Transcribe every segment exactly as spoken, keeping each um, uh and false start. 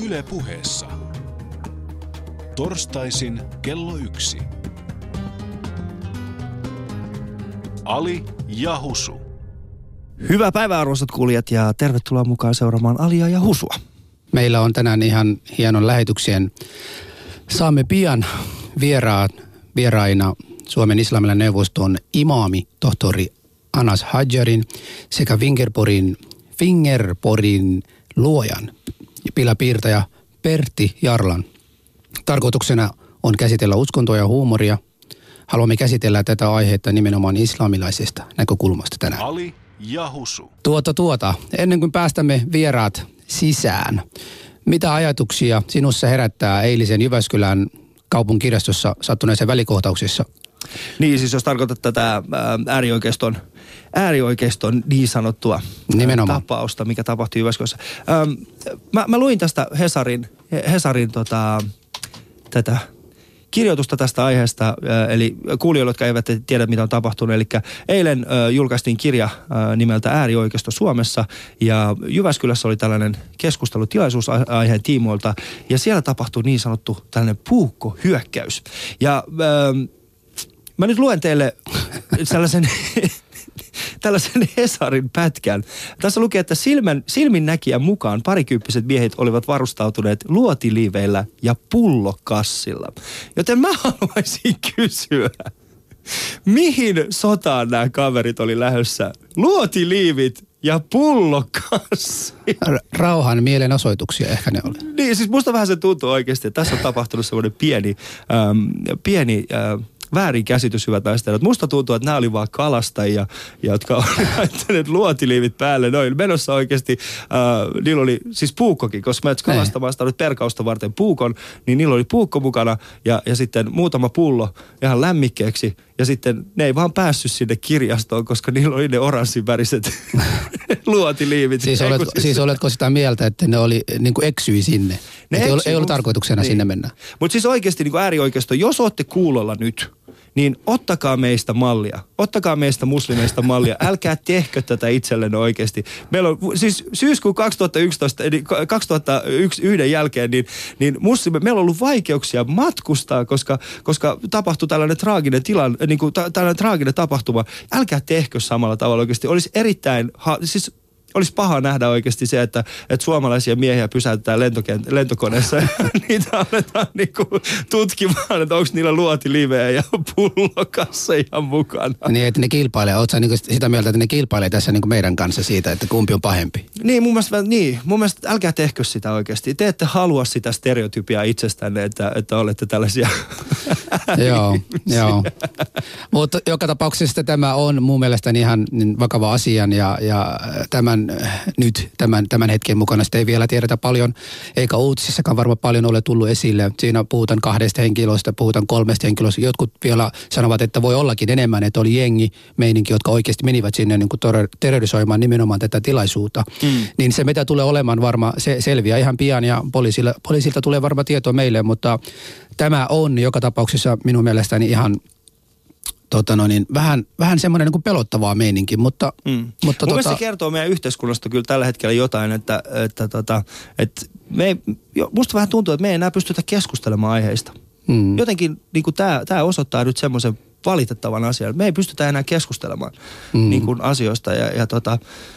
Yle Puheessa. Torstaisin kello yksi. Ali ja Husu. Hyvää päivää arvoisat kuulijat ja tervetuloa mukaan seuraamaan Alia ja Husua. Meillä on tänään ihan hienon lähetyksien. Saamme pian vieraan, vieraina Suomen islamilainen neuvoston imaami, tohtori Anas Hadjarin sekä Fingerporin, Fingerporin luojan ja pilapiirtäjä Pertti Jarlan. Tarkoituksena on käsitellä uskontoa ja huumoria. Haluamme käsitellä tätä aihetta nimenomaan islamilaisesta näkökulmasta tänään. Ali ja Husu. Tuota tuota, ennen kuin päästämme vieraat sisään, mitä ajatuksia sinussa herättää eilisen Jyväskylän kaupunkirjastossa sattuneeseen välikohtauksessa? Niin siis jos tarkoitat tätä äärioikeiston, äärioikeiston niin sanottua Nimenomaan. tapausta, mikä tapahtui Jyväskylässä. Ähm, mä, mä luin tästä Hesarin, Hesarin tota, tätä kirjoitusta tästä aiheesta, eli kuulijoille, jotka eivät tiedä, mitä on tapahtunut. Eli eilen julkaistiin kirja nimeltä Äärioikeisto Suomessa, ja Jyväskylässä oli tällainen keskustelutilaisuus aiheen tiimoilta, ja siellä tapahtui niin sanottu tällainen puukkohyökkäys. Ja ähm, mä nyt luen teille sellaisen tällaisen Hesarin pätkän. Tässä lukee, että silmän, silminnäkijän mukaan parikymppiset miehet olivat varustautuneet luotiliiveillä ja pullokassilla. Joten mä haluaisin kysyä, mihin sotaan nämä kaverit oli lähdössä? Luotiliivit ja pullokassi. Rauhan mielenosoituksia ehkä ne oli. Niin, siis musta vähän se tuntuu oikeasti, että tässä on tapahtunut semmoinen pieni, ähm, pieni äh, väärinkäsitys, hyvät naiset. Musta tuntuu, että nämä oli vaan kalastajia, jotka oli laittaneet luotiliivit päälle. Noin menossa oikeasti, äh, niillä oli siis puukkokin, koska mä et kalastamaan sitä perkausta varten puukon, niin niillä oli puukko mukana ja, ja sitten muutama pullo ihan lämmikkeeksi. Ja sitten ne ei vaan päässyt sinne kirjastoon, koska niillä oli ne oranssinväriset luotiliivit. Siis, olet, siis, siis oletko sitä mieltä, että ne oli niin kuin eksyi sinne? Ei ollut, ei ollut tarkoituksena niin. sinne mennä. Mutta siis oikeasti niin kuin äärioikeisto, jos olette kuulolla nyt, niin ottakaa meistä mallia. Ottakaa meistä muslimeista mallia. Älkää tehkö tätä itsellenne oikeasti. Meillä on siis syyskuun kaksituhattayksitoista, eli kaksituhattayksi jälkeen, niin, niin muslime, meillä on ollut vaikeuksia matkustaa, koska, koska tapahtui tällainen traaginen tilan, niin kuin ta, tällainen traaginen tapahtuma. Älkää tehkö samalla tavalla oikeasti. Olisi erittäin, ha, siis olisi paha nähdä oikeasti se, että, että suomalaisia miehiä pysäytetään lentokent- lentokoneessa ja niitä aletaan niinku tutkimaan, että onko niillä luotiliivejä ja pullokasseja mukana. Niin, että ne kilpailee. Oletko niinku sitä mieltä, että ne kilpailee tässä niinku meidän kanssa siitä, että kumpi on pahempi? Niin, mun mielestä, niin, mun mielestä älkää tehkö sitä oikeasti. Te ette halua sitä stereotypiaa itsestänne, että, että olette tällaisia Joo, joo. Mutta joka tapauksessa tämä on mun mielestäni ihan vakava asia ja, ja tämän nyt tämän, tämän hetken mukana sitä ei vielä tiedetä paljon, eikä uutisissakaan varmaan paljon ole tullut esille. Siinä puhutaan kahdesta henkilöstä, puhutaan kolmesta henkilöstä. Jotkut vielä sanovat, että voi ollakin enemmän, että oli jengi meininki, jotka oikeasti menivät sinne niin kuin terrorisoimaan nimenomaan tätä tilaisuutta. Mm. Niin se mitä tulee olemaan varmaan, se selviää ihan pian ja poliisilla, poliisilta tulee varmaan tietoa meille, mutta tämä on joka tapauksessa minun mielestäni ihan Tota no niin, vähän, vähän semmoinen niin kuin pelottavaa meininki, mutta... Mm. mutta Mun tota... se kertoo meidän yhteiskunnasta kyllä tällä hetkellä jotain, että, että, tota, että me ei, musta vähän tuntuu, että me ei enää pystytä keskustelemaan aiheista. Mm. Jotenkin niin kuin tämä, tämä osoittaa nyt semmoisen valitettavan asian. Me ei pystytä enää keskustelemaan mm. niin kuin asioista ja, ja tota...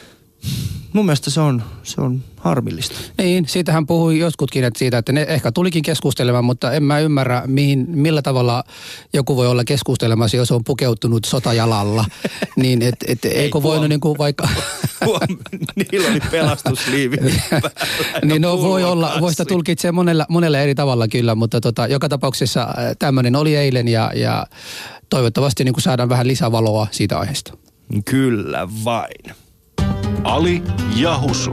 Mun mielestä se on, se on harmillista. Niin, siitähän puhui jotkutkin että siitä, että ne ehkä tulikin keskustelemaan, mutta en mä ymmärrä, mihin, millä tavalla joku voi olla keskustelemassa, jos on pukeutunut sotajalalla. niin, että et, eikö voinut niin kuin vaikka... Niillä oli pelastusliivi. niin no voi olla, voi sitä tulkitsemaan monella, monella eri tavalla kyllä, mutta tota, joka tapauksessa tämmöinen oli eilen ja, ja toivottavasti niin kuin saadaan vähän lisävaloa siitä aiheesta. Kyllä vain. Ali ja Husu.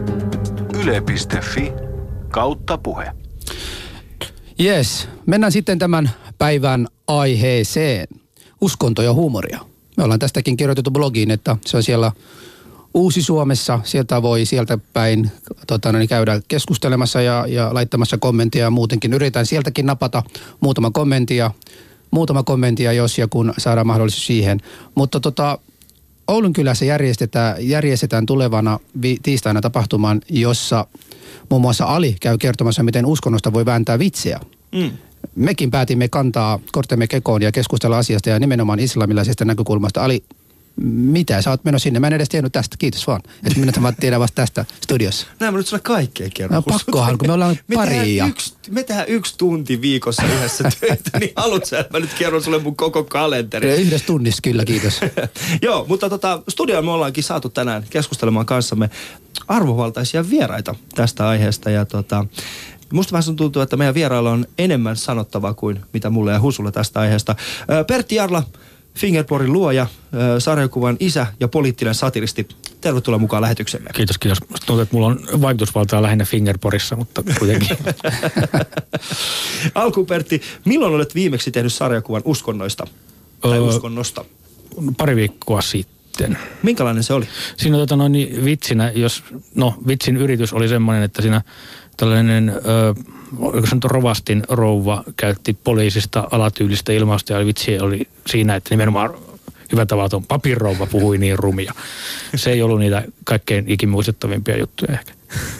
Yle piste fi kautta puhe. Jes, mennään sitten tämän päivän aiheeseen. Uskonto ja huumoria. Me ollaan tästäkin kirjoitettu blogiin, että se on siellä Uusi Suomessa. Sieltä voi sieltä päin tota, niin käydä keskustelemassa ja, ja laittamassa kommenttia ja muutenkin. Yritän sieltäkin napata muutama kommenttia, muutama kommenttia, jos ja kun saadaan mahdollisuus siihen. Mutta tota... Oulun kylässä järjestetään, järjestetään tulevana vi, tiistaina tapahtumaan, jossa muun muassa Ali käy kertomassa, miten uskonnosta voi vääntää vitsiä. Mm. Mekin päätimme kantaa kortemme kekoon ja keskustella asiasta ja nimenomaan islamilaisesta näkökulmasta. Ali, mitä? Sä oot menossa sinne. Mä en edes tiennyt tästä. Kiitos vaan. Että minä vaan tiedän vasta tästä studiossa. Näin mä nyt sulle kaikkea kerron. No pakkohan, kun me ollaan me pari. Tehdään ja... yksi, me tehdään yksi tunti viikossa yhdessä töitä, niin haluat sä, että mä nyt kerron sulle mun koko kalenteri. Yhdessä tunnissa kyllä, kiitos. Joo, mutta tota, studioon me ollaankin saatu tänään keskustelemaan kanssamme arvovaltaisia vieraita tästä aiheesta. Ja tota, musta vähän tuntuu, että meidän vierailla on enemmän sanottavaa kuin mitä mulle ja Husulle tästä aiheesta. Pertti Jarla, Fingerporin luoja, sarjakuvan isä ja poliittinen satiristi. Tervetuloa mukaan lähetyksemme. Kiitos, kiitos. Tuntuu, että mulla on vaikutusvaltaa lähinnä Fingerporissa, mutta kuitenkin. Alkuun Pertti, milloin olet viimeksi tehnyt sarjakuvan uskonnoista tai öö, uskonnosta? Pari viikkoa sitten. Minkälainen se oli? Siinä tota noin niin vitsinä, jos, no vitsin yritys oli semmoinen, että siinä tällainen, ö, oliko se nyt rovastin rouva käytti poliisista alatyylistä ilmausta ja vitsi oli siinä, että nimenomaan hyvä tavaton papirouva puhui niin rumia. Se ei ollut niitä kaikkein ikimuistettavimpia juttuja ehkä.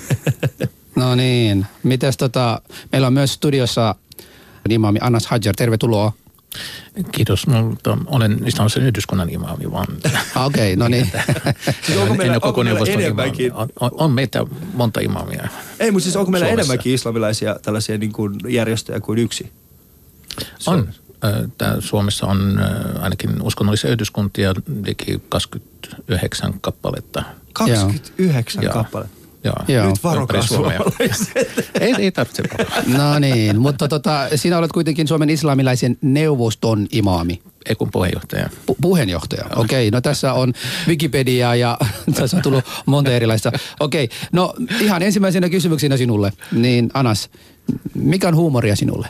No niin. Mites tota, meillä on myös studiossa imaami Anas Hadjar, tervetuloa. Kiitos. No, to, olen islamisen yhdyskunnan imaami vaan. Okei, okay, no niin. Siis onko meillä, onko meillä enemmänkin? On, on, on meitä monta imaamia. Ei, mutta siis onko meillä Suomessa enemmänkin islamilaisia tällaisia niin kuin järjestöjä kuin yksi? Suomessa. On. Tää Suomessa on ainakin uskonnollisia yhdyskuntia liki kaksikymmentäyhdeksän kappaletta. kaksikymmentäyhdeksän Joo. kappaletta? Joo. Joo. Nyt varokaa suomalaiset. ei, ei tarvitse varokaa. No niin, mutta tota, sinä olet kuitenkin Suomen islamilaisen neuvoston imaami. Ei kun puheenjohtaja. Pu- puheenjohtaja, okei. Okay, no tässä on Wikipedia ja tässä on tullut monta erilaista. Okei, okay, no ihan ensimmäisenä kysymyksenä sinulle. Niin Anas, mikä on huumoria sinulle?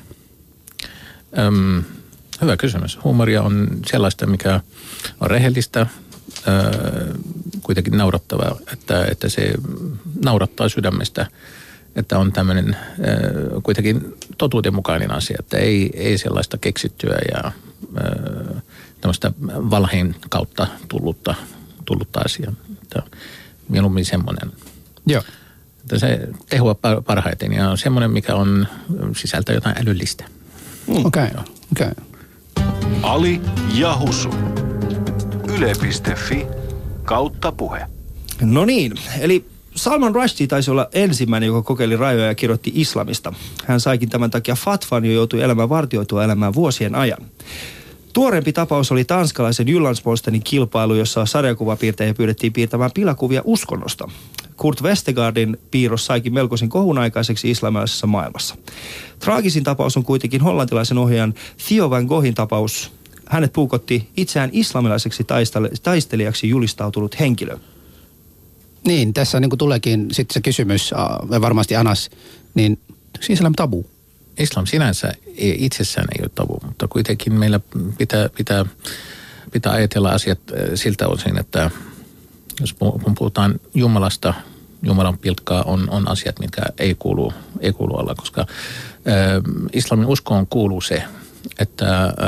Öm, hyvä kysymys. Huumoria on sellaista, mikä on rehellistä, öö, kuitenkin naurattavaa, että, että se naurattaa sydämestä, että on tämmöinen öö, kuitenkin totuudenmukainen asia, että ei, ei sellaista keksittyä ja öö, tämmöistä valheen kautta tullutta, tullutta asiaa. Että mieluummin semmoinen. Joo. Että se tehua parhaiten ja on semmoinen, mikä on sisältää jotain älyllistä. Okei, okay, okei. Okay. Ali ja Husu. Yle piste fi kautta puhe. No niin, eli Salman Rushdie taisi olla ensimmäinen, joka kokeili rajoja ja kirjoitti islamista. Hän saikin tämän takia fatvan ja joutui elämään vartioitua elämään vuosien ajan. Tuoreempi tapaus oli tanskalaisen Jyllands-Postenin kilpailu, jossa sarjakuvapiirtejä pyydettiin piirtämään pilakuvia uskonnosta. Kurt Vestergaardin piirros saikin melkoisen kohun aikaiseksi islamilaisessa maailmassa. Traagisin tapaus on kuitenkin hollantilaisen ohjaajan Theo van Goghin tapaus. Hänet puukotti itseään islamilaiseksi taistelijaksi julistautunut henkilö. Niin, tässä niin kuin tuleekin sitten se kysymys, äh, varmasti Anas, niin onko islam tabu? Islam sinänsä itsessään ei ole tabu, mutta kuitenkin meillä pitää, pitää, pitää ajatella asiat siltä osin, että jos kun puhutaan Jumalasta, Jumalan pilkkaa on, on asiat, mitkä ei kuulu, ei kuulu alla, koska äh, islamin uskoon kuuluu se, että äh,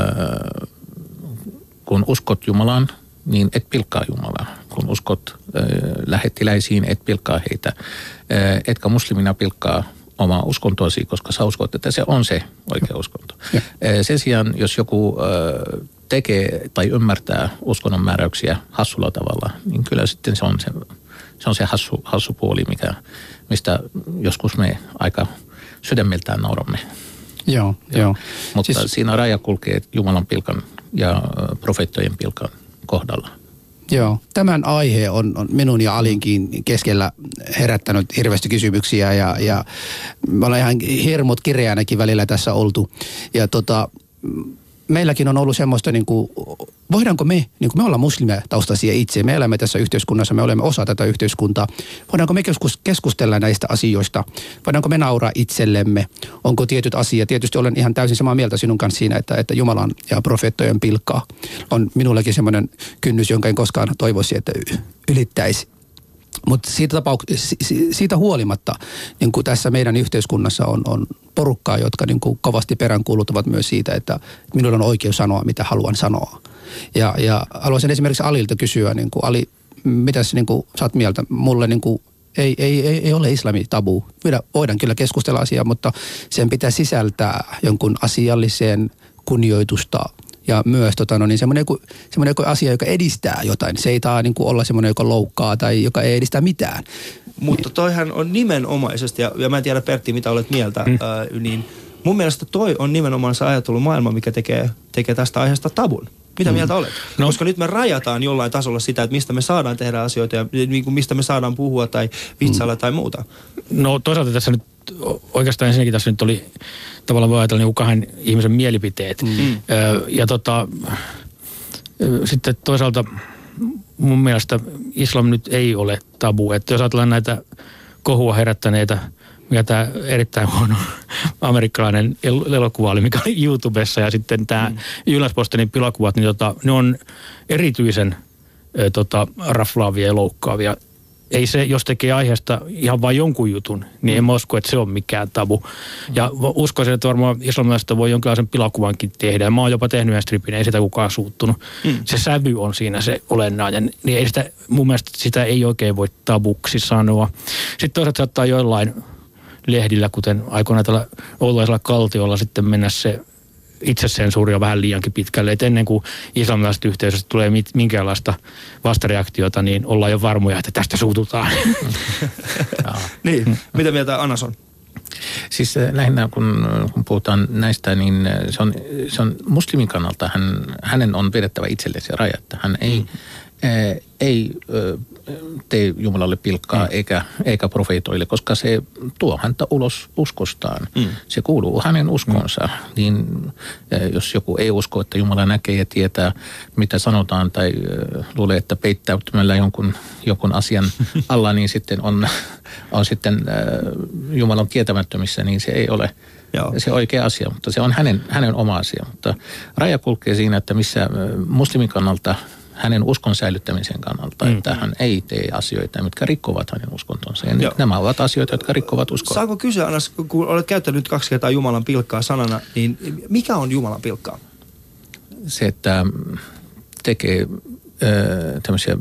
kun uskot Jumalaan, niin et pilkkaa Jumalaa. Kun uskot äh, lähettiläisiin, et pilkkaa heitä. Äh, etkä muslimina pilkkaa omaa uskontoasi, koska sä uskot, että se on se oikea uskonto. Ja. Äh, sen sijaan, jos joku äh, tekee tai ymmärtää uskonnon määräyksiä hassulla tavalla, niin kyllä sitten se on se, se, on se hassu, hassu puoli, mikä, mistä joskus me aika sydämeltään nauramme. Joo, joo. Mutta siis siinä raja kulkee Jumalan pilkan ja profeettojen pilkan kohdalla. Joo, tämän aihe on, on minun ja Alinkin keskellä herättänyt hirveästi kysymyksiä ja, ja me ollaan ihan hirmut kireänäkin välillä tässä oltu. Ja tota, meilläkin on ollut semmoista, niin kuin, voidaanko me, niin kuin me ollaan muslimia taustaisia itse, me elämme tässä yhteiskunnassa, me olemme osa tätä yhteiskuntaa, voidaanko me keskustella näistä asioista, voidaanko me nauraa itsellemme, onko tietyt asiat, tietysti olen ihan täysin samaa mieltä sinun kanssa siinä, että, että Jumalan ja profeettojen pilkkaa on minullakin semmoinen kynnys, jonka en koskaan toivoisi, että ylittäisi. Mutta siitä, tapauks- siitä huolimatta niin kuin tässä meidän yhteiskunnassa on, on porukkaa, jotka niin kuin kovasti peräänkuuluttavat myös siitä, että minulla on oikeus sanoa, mitä haluan sanoa. Ja, ja haluaisin esimerkiksi Alilta kysyä, niin kuin, Ali, mitäs niin kuin, sä oot mieltä? Mulle niin kuin, ei, ei, ei, ei ole islami tabu. Voidaan kyllä keskustella asiaa, mutta sen pitää sisältää jonkun asialliseen kunnioitusta ja myös tota, no niin, semmoinen, joku, semmoinen joku asia, joka edistää jotain. Se ei taa niin kuin olla semmoinen, joka loukkaa tai joka ei edistä mitään. Mutta toihan on nimenomaisesti, ja, ja mä en tiedä Pertti, mitä olet mieltä, mm. ää, niin mun mielestä toi on nimenomaan se ajattelumaailma, mikä tekee, tekee tästä aiheesta tabun. Mitä mm. mieltä olet? No. Koska nyt me rajataan jollain tasolla sitä, että mistä me saadaan tehdä asioita ja niin kuin mistä me saadaan puhua tai vitsailla mm. tai muuta. No toisaalta tässä nyt, oikeastaan ensinnäkin tässä nyt oli tavallaan voi ajatella niin kahden ihmisen mielipiteet. Mm. Ö, ja tota, sitten toisaalta mun mielestä islam nyt ei ole tabu. Että jos ajatellaan näitä kohua herättäneitä, mikä tämä erittäin huono amerikkalainen elokuva oli, mikä oli YouTubessa, ja sitten tämä mm. Ylläspostenin pilakuvat, niin tota, ne on erityisen ö, tota, raflaavia ja loukkaavia. Ei se, jos tekee aiheesta ihan vain jonkun jutun, niin en mä usko, että se on mikään tabu. Ja uskoisin, että varmaan islamilaisesta voi jonkinlaisen pilakuvankin tehdä. Mä oon jopa tehnyt yhden stripin, ei sitä kukaan suuttunut. Mm. Se sävy on siinä se olennainen. Niin ei sitä, mun mielestä sitä ei oikein voi tabuksi sanoa. Sitten toisaalta saattaa joillain lehdillä, kuten aikoinaan tällä oululaisella Kaltiolla sitten mennä se itsesensuuri on vähän liiankin pitkälle. Et ennen kuin islamilaisesta yhteisöstä tulee mit, minkäänlaista vastareaktiota, niin ollaan jo varmoja, että tästä suututaan. Niin, mitä mieltä Anas on? Siis lähinnä kun, kun puhutaan näistä, niin se on, se on muslimin kannalta, hän, hänen on vedettävä itselleen se raja, että hän ei, mm. ää, ei tee Jumalalle pilkkaa mm. eikä, eikä profeetoille, koska se tuo häntä ulos uskostaan. Mm. Se kuuluu hänen uskonsa. Mm. Niin jos joku ei usko, että Jumala näkee ja tietää, mitä sanotaan, tai luulee, että peittäytymällä jonkun, jonkun asian alla, niin sitten on, on sitten Jumalan tietämättömissä, niin se ei ole Joo. se oikea asia, mutta se on hänen, hänen oma asia. Mutta raja kulkee siinä, että missä muslimin kannalta hänen uskon säilyttämisen kannalta, mm. että hän ei tee asioita, mitkä rikkovat hänen uskontonsa. Ja nämä ovat asioita, jotka rikkovat uskoa. Saanko kysyä, Anas, kun olet käyttänyt kaksi kertaa Jumalan pilkkaa sanana, niin mikä on Jumalan pilkkaa? Se, että tekee ö, tämmöisiä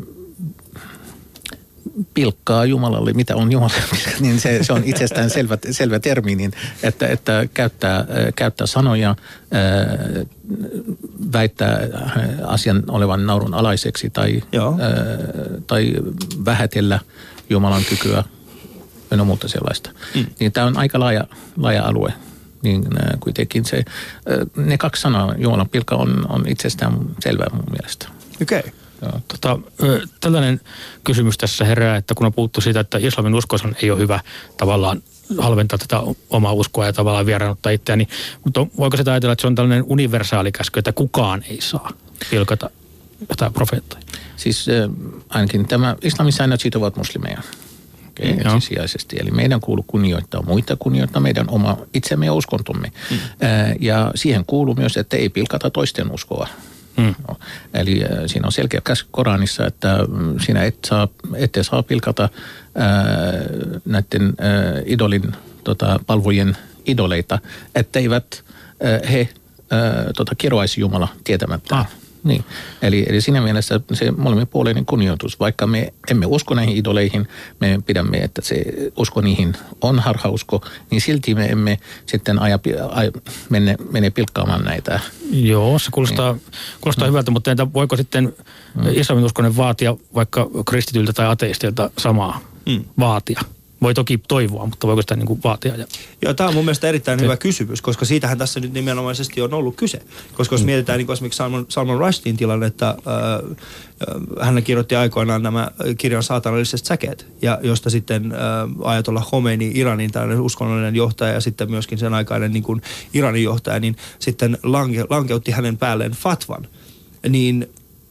pilkkaa Jumalalle, mitä on Jumala, niin se, se on itsestään selvä, selvä termi, niin että, että käyttää, käyttää sanoja, ää, väittää asian olevan naurun alaiseksi tai, ää, tai vähätellä Jumalan kykyä ja muuta sellaista. Mm. Niin tämä on aika laaja, laaja alue. Niin ää, kuitenkin se, ää, ne kaksi sanaa, Jumalan pilkka on, on itsestään selvää mun mielestä. Okei. Okay. Tota, tällainen kysymys tässä herää, että kun on puhuttu siitä, että islamin uskossa ei ole hyvä tavallaan halventaa tätä omaa uskoa ja tavallaan vieraannuttaa itseään, niin, mutta voiko sitä ajatella, että se on tällainen universaali käsky, että kukaan ei saa pilkata jotain profeettoja? Siis äh, ainakin tämä islamin säännöt sitovat muslimeja okay, ensisijaisesti. Eli meidän kuuluu kunnioittaa muita, kunnioittaa meidän oma itsemme ja uskontomme. Mm. Äh, ja siihen kuuluu myös, että ei pilkata toisten uskoa. Hmm. No, eli äh, siinä on selkeä käsky Koranissa, että äh, sinä et saa, ette saa pilkata äh, näiden äh, idolin tota, palvojen idoleita, etteivät äh, he äh, tota, kiroaisi Jumala tietämättä. Ah. Niin. Eli, eli siinä mielessä se molemminpuolinen kunnioitus, vaikka me emme usko näihin idoleihin, me pidämme, että se usko niihin on harhausko, niin silti me emme sitten aja, aja, mene, mene pilkkaamaan näitä. Joo, se kuulostaa, niin. kuulostaa mm. hyvältä, mutta entä voiko sitten mm. islamin uskonen vaatia vaikka kristityltä tai ateistilta samaa mm. vaatia? Voi toki toivoa, mutta voiko sitä niin kuin vaatia? Ja... Joo, tämä on mun mielestä erittäin Se... hyvä kysymys, koska siitähän tässä nyt nimenomaisesti on ollut kyse. Koska jos mm. mietitään niin kuin esimerkiksi Salman, Salman Rushdiin tilannetta, äh, hän kirjoitti aikoinaan nämä kirjan saatanalliset säkeet, ja josta sitten äh, Ajatollah Khomeini, Iranin tällainen uskonnollinen johtaja ja sitten myöskin sen aikainen niin kuin Iranin johtaja, niin sitten lanke, lankeutti hänen päälleen fatvan. Niin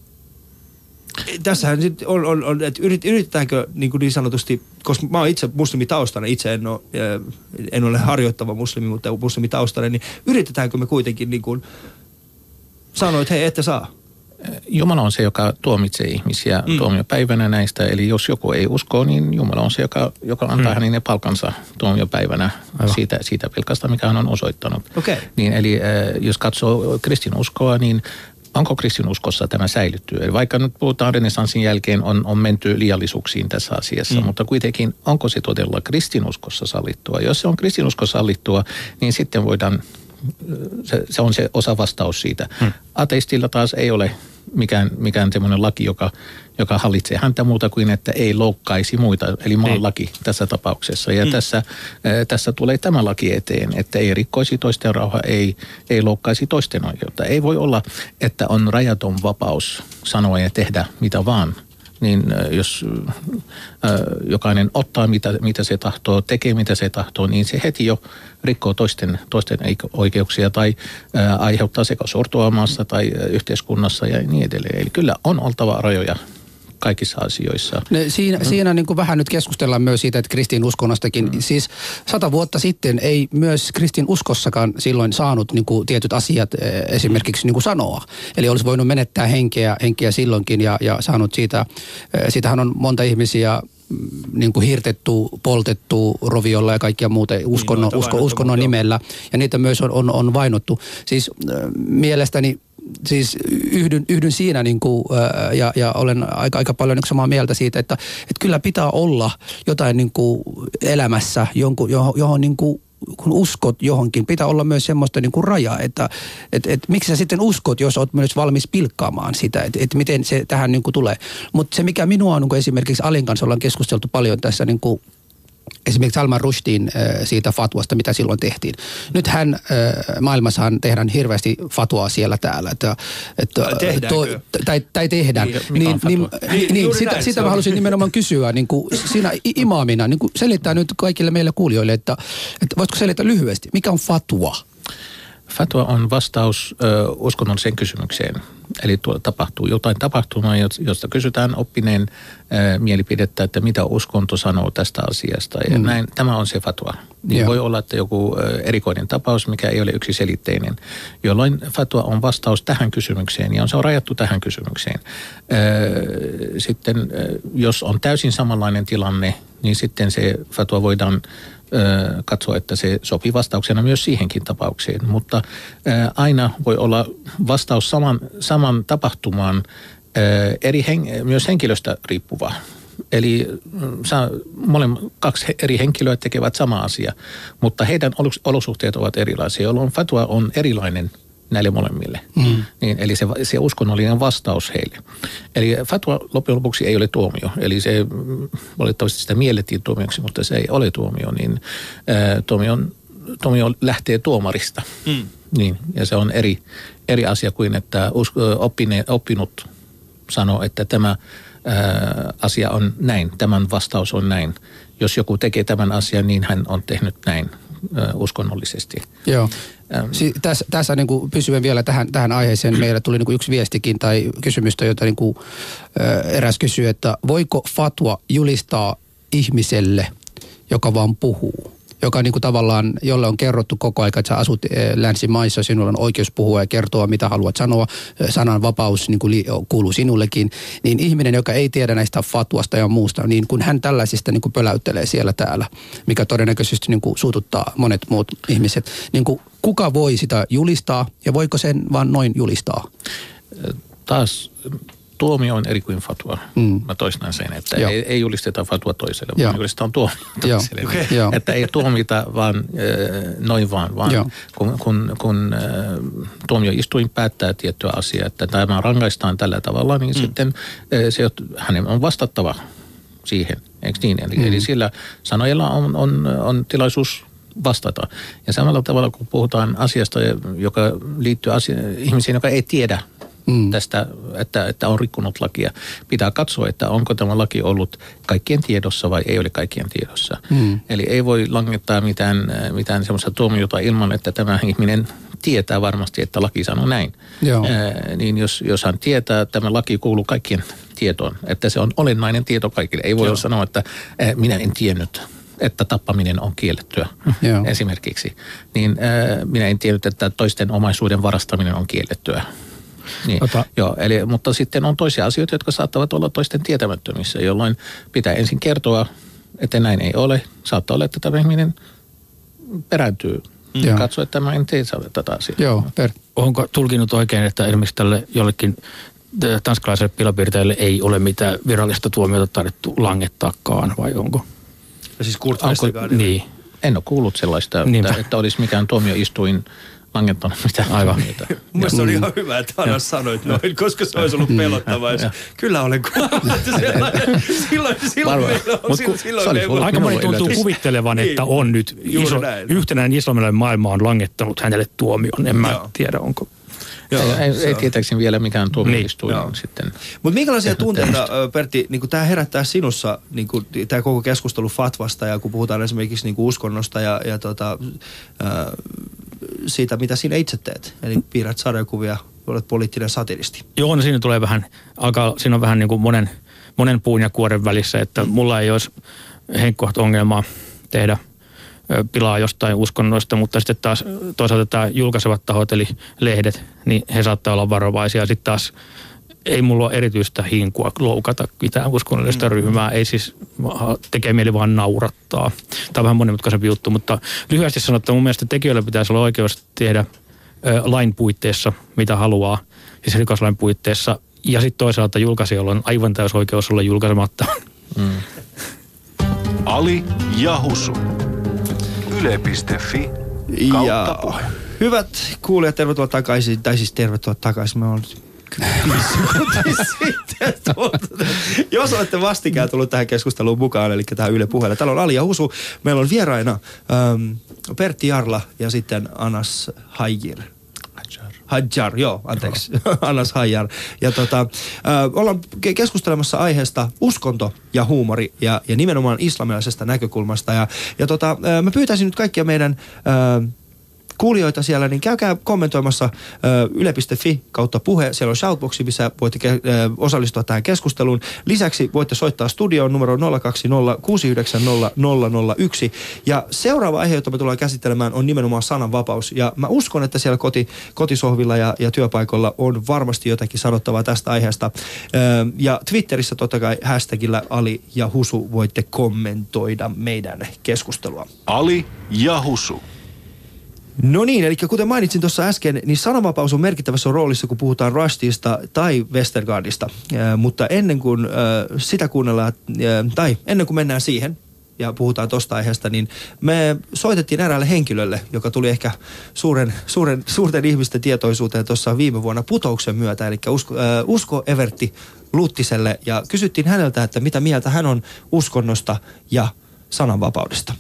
tässähän sitten on, on, on, että yritetäänkö niin, kuin niin sanotusti, koska mä oon itse muslimitaustainen, itse en ole, en ole harjoittava muslimi, mutta muslimitaustainen, niin yritetäänkö me kuitenkin niin kuin sanoa, että hei, ette saa? Jumala on se, joka tuomitsee ihmisiä mm. tuomiopäivänä näistä. Eli jos joku ei usko, niin Jumala on se, joka, joka antaa mm. hänelle palkansa tuomiopäivänä siitä, siitä pilkasta, mikä hän on osoittanut. Okay. Niin, eli jos katsoo kristinuskoa, niin onko kristinuskossa tämä säilyttyy? Eli vaikka nyt puhutaan renessanssin jälkeen, on, on menty liiallisuuksiin tässä asiassa, mm. mutta kuitenkin onko se todella kristinuskossa sallittua? Jos se on kristinuskossa sallittua, niin sitten voidaan, se, se on se osa vastaus siitä. Mm. Ateistilla taas ei ole mikään, mikään semmoinen laki, joka, joka hallitsee häntä muuta kuin, että ei loukkaisi muita, eli maan laki tässä tapauksessa. Ja mm. tässä, tässä tulee tämä laki eteen, että ei rikkoisi toisten rauhaa, ei, ei loukkaisi toisten oikeutta. Ei voi olla, että on rajaton vapaus sanoa ja tehdä mitä vaan. Niin jos äh, jokainen ottaa mitä, mitä se tahtoo, tekee mitä se tahtoo, niin se heti jo rikkoo toisten, toisten oikeuksia tai äh, aiheuttaa sekä sortoa maassa tai äh, yhteiskunnassa ja niin edelleen. Eli kyllä on oltava rajoja kaikissa asioissa. Ne, siinä mm. siinä niin kuin vähän nyt keskustellaan myös siitä, että kristiinuskonnostakin, mm. siis sata vuotta sitten ei myös kristiinuskossakaan silloin saanut niin kuin tietyt asiat esimerkiksi niin kuin sanoa. Eli olisi voinut menettää henkeä, henkeä silloinkin ja, ja saanut siitä, siitähän on monta ihmisiä niin kuin hirtettu, poltettu roviolla ja kaikkia muuta uskonnon, niin, usko, uskonnon nimellä. Ja niitä myös on, on, on vainottu. Siis äh, mielestäni Siis yhdyn, yhdyn siinä niin kuin, ja, ja olen aika, aika paljon niin samaa mieltä siitä, että, että kyllä pitää olla jotain niin kuin elämässä, jonkun, johon, johon niin kuin, kun uskot johonkin, pitää olla myös semmoista niin kuin rajaa, että et, et, miksi sä sitten uskot, jos oot myös valmis pilkkaamaan sitä, että et miten se tähän niin kuin tulee. Mutta se, mikä minua on niin kuin esimerkiksi Alin kanssa ollaan keskusteltu paljon tässä niin kuin esimerkiksi Salman Rushdiin siitä fatwasta, mitä silloin tehtiin. Nythän maailmassahan tehdään hirveästi fatwaa siellä täällä. Että, että to, tai, tai tehdään. Niin, niin, niin, niin, niin sitä, sitä mä halusin nimenomaan kysyä niin kuin siinä imaamina, niin kuin selittää nyt kaikille meille kuulijoille, että, että voisitko selittää lyhyesti, mikä on fatwa? Fatwa on vastaus ö, uskonnolliseen kysymykseen. Eli tuolla tapahtuu jotain tapahtumaa, josta kysytään oppineen ö, mielipidettä, että mitä uskonto sanoo tästä asiasta. Ja mm. näin, tämä on se fatwa. Niin voi olla, että joku ö, erikoinen tapaus, mikä ei ole yksiselitteinen, jolloin fatwa on vastaus tähän kysymykseen ja on, se on rajattu tähän kysymykseen. Ö, sitten ö, jos on täysin samanlainen tilanne, niin sitten se fatwa voidaan katsoa, että se sopii vastauksena myös siihenkin tapaukseen. Mutta ää, aina voi olla vastaus saman, saman tapahtumaan ää, eri hen, myös henkilöstä riippuva. Eli saa, molemmat, kaksi eri henkilöä tekevät sama asia, mutta heidän olosuhteet ovat erilaisia, jolloin fatwa on erilainen näille molemmille. Mm. Niin, eli se, se uskonnollinen vastaus heille. Eli fatwa loppujen lopuksi ei ole tuomio. Eli se valitettavasti sitä miellettiin tuomioksi, mutta se ei ole tuomio. Niin ää, tuomio, tuomio lähtee tuomarista. Mm. Niin, ja se on eri, eri asia kuin, että usko, oppine, oppinut sanoo, että tämä ää, asia on näin, tämän vastaus on näin. Jos joku tekee tämän asian, niin hän on tehnyt näin ää, uskonnollisesti. Joo. Si- tässä tässä niin kuin pysyen vielä tähän, tähän aiheeseen. Meillä tuli niin kuin yksi viestikin tai kysymystä, jota niin kuin, ä, eräs kysyy, että voiko fatwa julistaa ihmiselle, joka vaan puhuu? Joka niin kuin tavallaan, jolle on kerrottu koko ajan, että sä asut länsimaissa, sinulla on oikeus puhua ja kertoa, mitä haluat sanoa. Sananvapaus niin kuin kuuluu sinullekin. Niin ihminen, joka ei tiedä näistä fatwasta ja muusta, niin kun hän tällaisista niin kuin pöläyttelee siellä täällä, mikä todennäköisesti niin kuin suututtaa monet muut ihmiset, niin kuin kuka voi sitä julistaa ja voiko sen vaan noin julistaa? Taas tuomio on eri kuin fatwa. Mm. Mä toistan sen, että ei, ei julisteta fatwa toiselle, vaan julistetaan tuomio toiselle. Okay. Että ei tuomita vaan äh, noin vaan, vaan Joo. kun, kun, kun äh, tuomioistuin päättää tiettyä asiaa, että tämä rangaistaan tällä tavalla, niin mm. sitten äh, se, hänen on vastattava siihen, eikö niin? Eli, mm. eli sillä sanojalla on, on, on tilaisuus vastata. Ja samalla tavalla, kun puhutaan asiasta, joka liittyy asia, ihmisiin, joka ei tiedä Mm. tästä, että, että on rikkunut lakia. Pitää katsoa, että onko tämä laki ollut kaikkien tiedossa vai ei ole kaikkien tiedossa. Mm. Eli ei voi langettaa mitään, mitään semmoista tuomiota ilman, että tämä ihminen tietää varmasti, että laki sanoo näin. Ää, niin jos, jos hän tietää, että tämä laki kuuluu kaikkien tietoon, että se on olennainen tieto kaikille. Ei voi Joo. sanoa, että ää, minä en tiennyt, että tappaminen on kiellettyä Joo. esimerkiksi. Niin ää, minä en tiennyt, että toisten omaisuuden varastaminen on kiellettyä. Niin, Ota. joo, eli, mutta sitten on toisia asioita, jotka saattavat olla toisten tietämättömissä, jolloin pitää ensin kertoa, että näin ei ole. Saattaa olla, että tämä ihminen perääntyy. Mm. Katso, että mä en tee tätä asiaa. Joo, per... Onko tulkinut oikein, että esimerkiksi tälle jollekin tanskalaiselle pilapiirtäjälle ei ole mitään virallista tuomiota tarvittu langettaakaan, vai onko? Ja siis Kurt Westergaardille. Niin. En ole kuullut sellaista, että, että olisi mikään tuomioistuin langettanut mitään. Aivan. Mun mielestä se oli ihan hyvä, että Hanna sanoit noin, koska se olisi ollut pelottavaa. Kyllä olen kuullut, että sellainen. Silloin, silloin meillä on. Silloin, silloin meillä on. Aika moni tuntuu kuvittelevan, että on nyt iso, yhtenäinen islamilainen maailma on langettanut hänelle tuomion. En mä Joo. tiedä, onko. Joo, ei, ei tietääkseni vielä mikään tuomioistuin niin, sitten. Mutta minkälaisia tunteita, Pertti, niin tämä herättää sinussa, niin tämä koko keskustelu fatvasta ja kun puhutaan esimerkiksi niin uskonnosta ja, ja tota, äh, siitä, mitä sinä itse teet. Eli piirrät sarjakuvia, olet poliittinen satiristi. Joo, no siinä tulee vähän, alkaa, siinä on vähän niin kuin monen, monen puun ja kuoren välissä, että mulla ei olisi henkkoht ongelmaa tehdä pilaa jostain uskonnoista, mutta sitten taas toisaalta tämä julkaisevat tahot, eli lehdet, niin he saattaa olla varovaisia. Sitten taas ei mulla ole erityistä hinkua loukata mitään uskonnollista mm. ryhmää, ei siis tekee mieli vaan naurattaa. Tämä on vähän monimutkaisempi juttu, mutta lyhyesti sanottuna mun mielestä tekijöillä pitäisi olla oikeus tehdä ö, lain puitteissa, mitä haluaa, siis rikoslain puitteissa, ja sitten toisaalta julkaisijoilla on aivan täys oikeus olla julkaisematta. Mm. Ali ja Husu. Yle piste fi kautta puhe. Hyvät kuulijat, tervetuloa takaisin, tai siis tervetuloa takaisin, me on sitten, jos olette vastikään tullut tähän keskusteluun mukaan, eli tähän Yle Puheelle. Täällä on Ali ja Husu, meillä on vieraina ähm, Pertti Jarla ja sitten Anas Hajir. Hadjar, joo, anteeksi, Anas Hadjar. Ja tota, äh, ollaan keskustelemassa aiheesta uskonto ja huumori ja, ja nimenomaan islamilaisesta näkökulmasta. Ja, ja tota, äh, mä pyytäisin nyt kaikkia meidän äh, kuulijoita siellä, niin käykää kommentoimassa äh, yle piste fi kautta puhe. Siellä on shoutboxi, missä voitte ke- äh, osallistua tähän keskusteluun. Lisäksi voitte soittaa studioon numero nolla kaksi nolla kuusi yhdeksän nolla nolla nolla yksi. Ja seuraava aihe, jota me tullaan käsittelemään, on nimenomaan sananvapaus. Ja mä uskon, että siellä koti, kotisohvilla ja, ja työpaikoilla on varmasti jotakin sanottavaa tästä aiheesta. Äh, ja Twitterissä totta kai hashtagillä Ali ja Husu voitte kommentoida meidän keskustelua. Ali ja Husu. No niin, eli kuten mainitsin tuossa äsken, niin sananvapaus on merkittävässä roolissa, kun puhutaan Rushdista tai Westergaardista. Äh, mutta ennen kuin äh, sitä kuunnellaan, äh, tai ennen kuin mennään siihen ja puhutaan tuosta aiheesta, niin me soitettiin eräälle henkilölle, joka tuli ehkä suuren, suuren, suurten ihmisten tietoisuuteen tuossa viime vuonna putouksen myötä, eli Usko, äh, Usko Evertti Luttiselle, ja kysyttiin häneltä, että mitä mieltä hän on uskonnosta ja sananvapaudesta.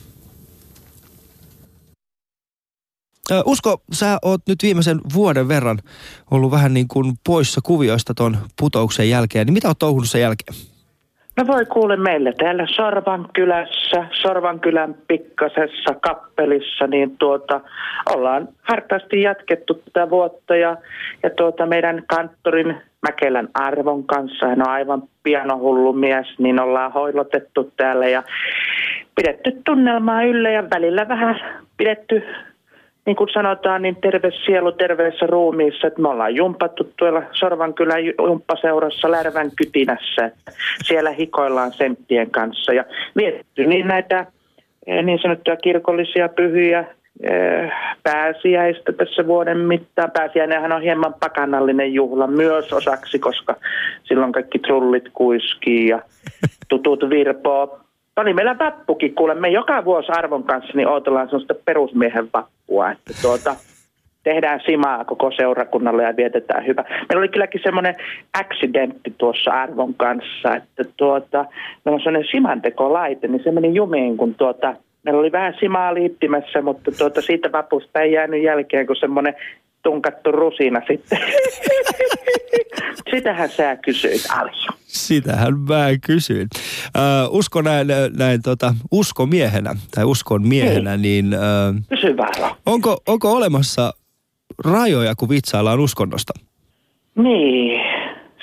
Usko, sä oot nyt viimeisen vuoden verran ollut vähän niin kuin poissa kuvioista ton putouksen jälkeen. Niin mitä oot touhunut sen jälkeen? No voi kuule meille täällä Sorvankylässä, Sorvankylän pikkasessa kappelissa, niin tuota, ollaan hartaasti jatkettu tätä vuotta ja, ja tuota meidän kanttorin Mäkelän Arvon kanssa, hän on aivan pianohullu mies, niin ollaan hoilotettu täällä ja pidetty tunnelmaa yllä ja välillä vähän pidetty, niin kuin sanotaan, niin terve sielu terveessä ruumiissa, että me ollaan jumpattu tuolla Sorvankylän jumppaseurassa Lärvän Kytinässä, että siellä hikoillaan senttien kanssa ja vietetty niin näitä niin sanottuja kirkollisia pyhyjä pääsiäistä tässä vuoden mittaan. Pääsiäinenhän on hieman pakanallinen juhla myös osaksi, koska silloin kaikki trullit kuiskii ja tutut virpoo. Oli meillä vappukin, kuule, me joka vuosi Arvon kanssa niin odotellaan sellaista perusmiehen vappua, että tuota, tehdään simaa koko seurakunnalle ja vietetään hyvä. Meillä oli kylläkin semmoinen accidentti tuossa Arvon kanssa, että tuota, meillä on semmoinen simantekolaite, niin se meni jumiin, kun tuota, meillä oli vähän simaa liittimessä, mutta tuota, siitä vapusta ei jäänyt jälkeen, kun semmoinen tunkattu rusina sitten. Sitähän sä kysyit, Alja. Sitähän mä kysyin. Uh, usko näin, näin tota, uskomiehenä tai uskon miehenä, niin, niin uh, kysy vaan. Onko, onko olemassa rajoja, kun vitsaillaan uskonnosta? Niin,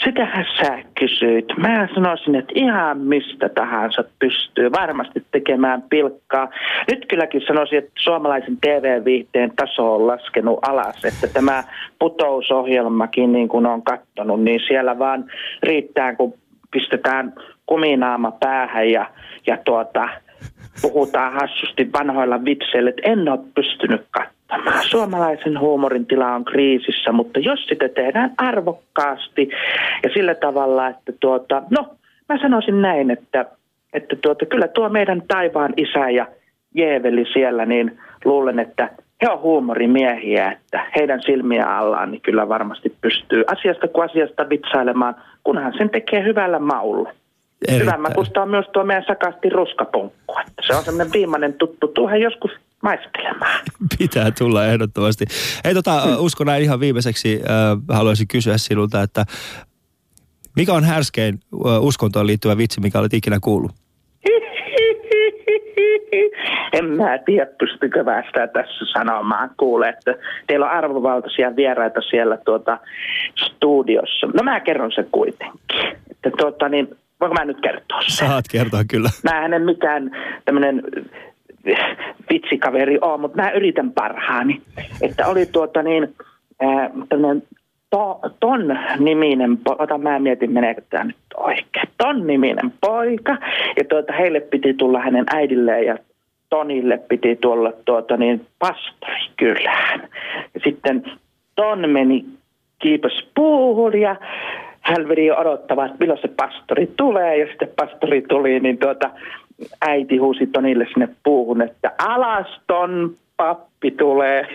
sitähän sä kysyit. Mä sanoisin, että ihan mistä tahansa pystyy varmasti tekemään pilkkaa. Nyt kylläkin sanoisin, että suomalaisen T V-viihteen taso on laskenut alas, että tämä putousohjelmakin, niin kuin on katsonut, niin siellä vaan riittää, kun pistetään kuminaama päähän ja, ja tuota, puhutaan hassusti vanhoilla vitseillä, että en ole pystynyt katsomaan. Suomalaisen huumorin tila on kriisissä, mutta jos sitä tehdään arvokkaasti ja sillä tavalla, että tuota, no mä sanoisin näin, että, että tuota, kyllä tuo meidän taivaan isä ja Jeeveli siellä, niin luulen, että he on huumorimiehiä, että heidän silmiä allaan niin kyllä varmasti pystyy asiasta kuin asiasta vitsailemaan, kunhan sen tekee hyvällä maulla. Hyvän makusta on myös tuo meidän sakasti ruskapunkku. Se on semmoinen viimeinen tuttu. Tuohan joskus maistelemaan. Pitää tulla ehdottomasti. Hei tota, hmm. Usko näin ihan viimeiseksi äh, haluaisin kysyä sinulta, että mikä on härskein äh, uskontoon liittyvä vitsi, mikä olet ikinä kuullut? En mä tiedä, pystykö mä sitä tässä sanomaan. Kuule, että teillä on arvovaltaisia vieraita siellä tuota studiossa. No mä kerron sen kuitenkin. Että tuota niin, voinko mä nyt kertoa sen? Saat kertoa kyllä. Mä en mikään tämmönen vitsikaveri ole, mutta mä yritän parhaani. Että oli tuota niin, äh, tämmönen to, Ton-niminen poika, ota mä mietin, meneekö tää nyt oikein. Ton-niminen poika, ja tuota heille piti tulla hänen äidilleen ja Tonille piti tulla tuota niin pastori kylään. Ja sitten Ton meni kiipes puuhun ja hän veri odottamaan, että milloin se pastori tulee. Ja sitten pastori tuli, niin tuota äiti huusi Tonille sinne puuhun, että alas Ton, pappi tulee.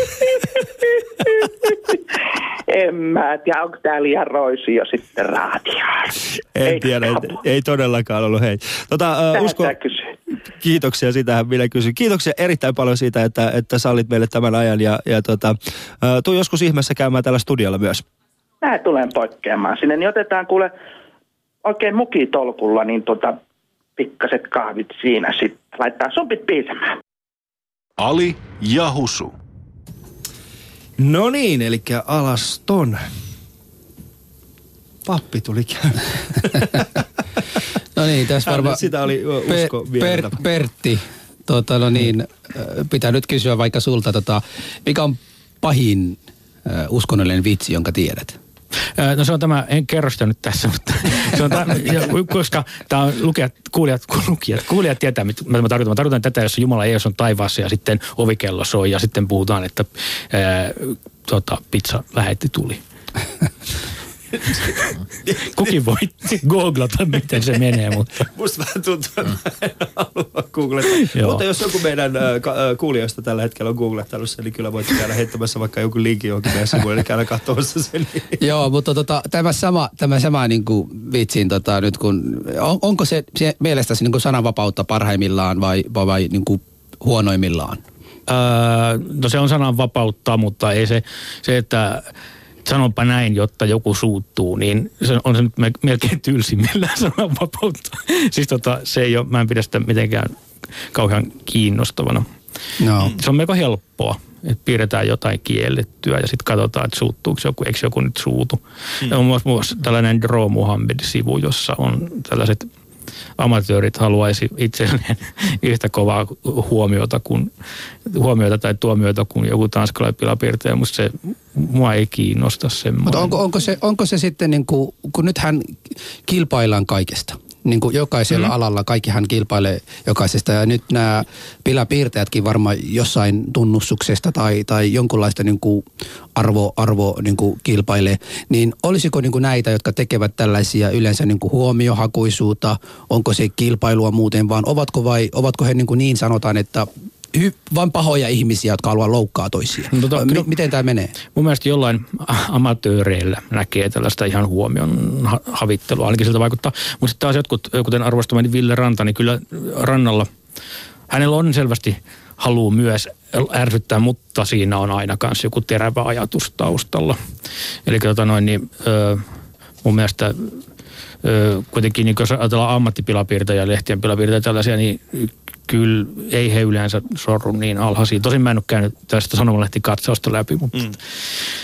En mä tiedä, onko tää liian roisi jo sitten raadioon. En ei tiedä, ei, ei todellakaan ollut. Hei. Tota, uh, Usko, kiitoksia, sitähän minä kysyn. Kiitoksia erittäin paljon siitä, että, että sallit meille tämän ajan ja, ja tota, uh, tuu joskus ihmeessä käymään tällä studiolla myös. Mä tulen poikkeamaan sinne, niin otetaan kuule oikein mukitolkulla, niin tota pikkaset kahvit siinä sitten. Laittaa sumpit piisemään. Ali ja Husu. No niin, eli alas Ton. Pappi tuli käymään. No niin, tässä varmaan sitä oli Usko per, per, Pertti, tota, no niin, pitää nyt kysyä vaikka sulta, tota, mikä on pahin uh, uskonnollinen vitsi, jonka tiedät? No se on tämä, en kerro sitä nyt tässä, mutta se on tämä, koska tämä on lukijat, kuulijat, lukijat, kuulijat tietää, mitä mä tarkoitan. Mä tarkoitan tätä, jos Jumala Jeesus on taivaassa ja sitten ovikello soi ja sitten puhutaan, että ää, tota, pizza lähetti tuli. Kukin voi googlata, miten se menee, mutta... Musta vähän tuntuu, että mä en halua googlata. Mutta jos joku meidän äh, kuulijoista tällä hetkellä on googlettanut sen, niin kyllä voit käydä heittämässä vaikka joku linkin johonkin meidän sivuille, niin käydä katsomassa sen. Joo, mutta tota, tämä sama, tämä sama niin kuin vitsin, tota, nyt kun, on, onko se, se mielestäsi niin kuin sananvapautta parhaimmillaan vai, vai, vai niin kuin huonoimmillaan? Öö, no se on sananvapautta, mutta ei se, se että... sanonpa näin, jotta joku suuttuu, niin se on se nyt melkein tylsimmillään sananvapautta. Siis tota, se ei ole, mä en pidä sitä mitenkään kauhean kiinnostavana. No. Se on melko helppoa, että piirretään jotain kiellettyä ja sitten katsotaan, että suuttuuko joku, eikö joku nyt suutu. Hmm. On myös, myös tällainen Draw Muhammad-sivu, jossa on tällaiset amatöörit haluaisi itselleen yhtä kovaa huomiota, kuin, huomiota tai tuomiota kuin joku tanskalainen pilapiirtäjä, mutta se mua ei kiinnosta semmoinen. Mutta onko, onko, se, onko se sitten, niin kuin, kun nythän kilpaillaan kaikesta, niin kuin jokaisella mm. alalla kaikkihan kilpailee jokaisesta ja nyt nämä pilapiirtäjätkin varmaan jossain tunnussuksesta tai, tai jonkunlaista niin kuin arvo, arvo niin kuin kilpailee, niin olisiko niin kuin näitä, jotka tekevät tällaisia yleensä niin kuin huomiohakuisuutta, onko se kilpailua muuten vaan, ovatko vai ovatko he niin, kuin niin sanotaan, että hy, vain pahoja ihmisiä, jotka haluaa loukkaa toisia. No, tota, M- miten tämä menee? Mun mielestä jollain amatööreillä näkee tällaista ihan huomion ha- havittelua, ainakin siltä vaikuttaa. Mutta sitten taas jotkut, kuten arvostamani Ville Ranta, niin kyllä Rannalla, hänellä on selvästi halu myös ärsyttää, mutta siinä on aina myös joku terävä ajatus taustalla. Eli tota noin, niin, ö, mun mielestä ö, kuitenkin, niin jos ajatellaan ammattipilapiirtäjä ja lehtien pilapiirtäjä tällaisia, niin kyllä ei he yleensä sorru niin alhaisiin. Tosin mä en ole käynyt tästä sanomalehti-katsausta läpi, mutta mm.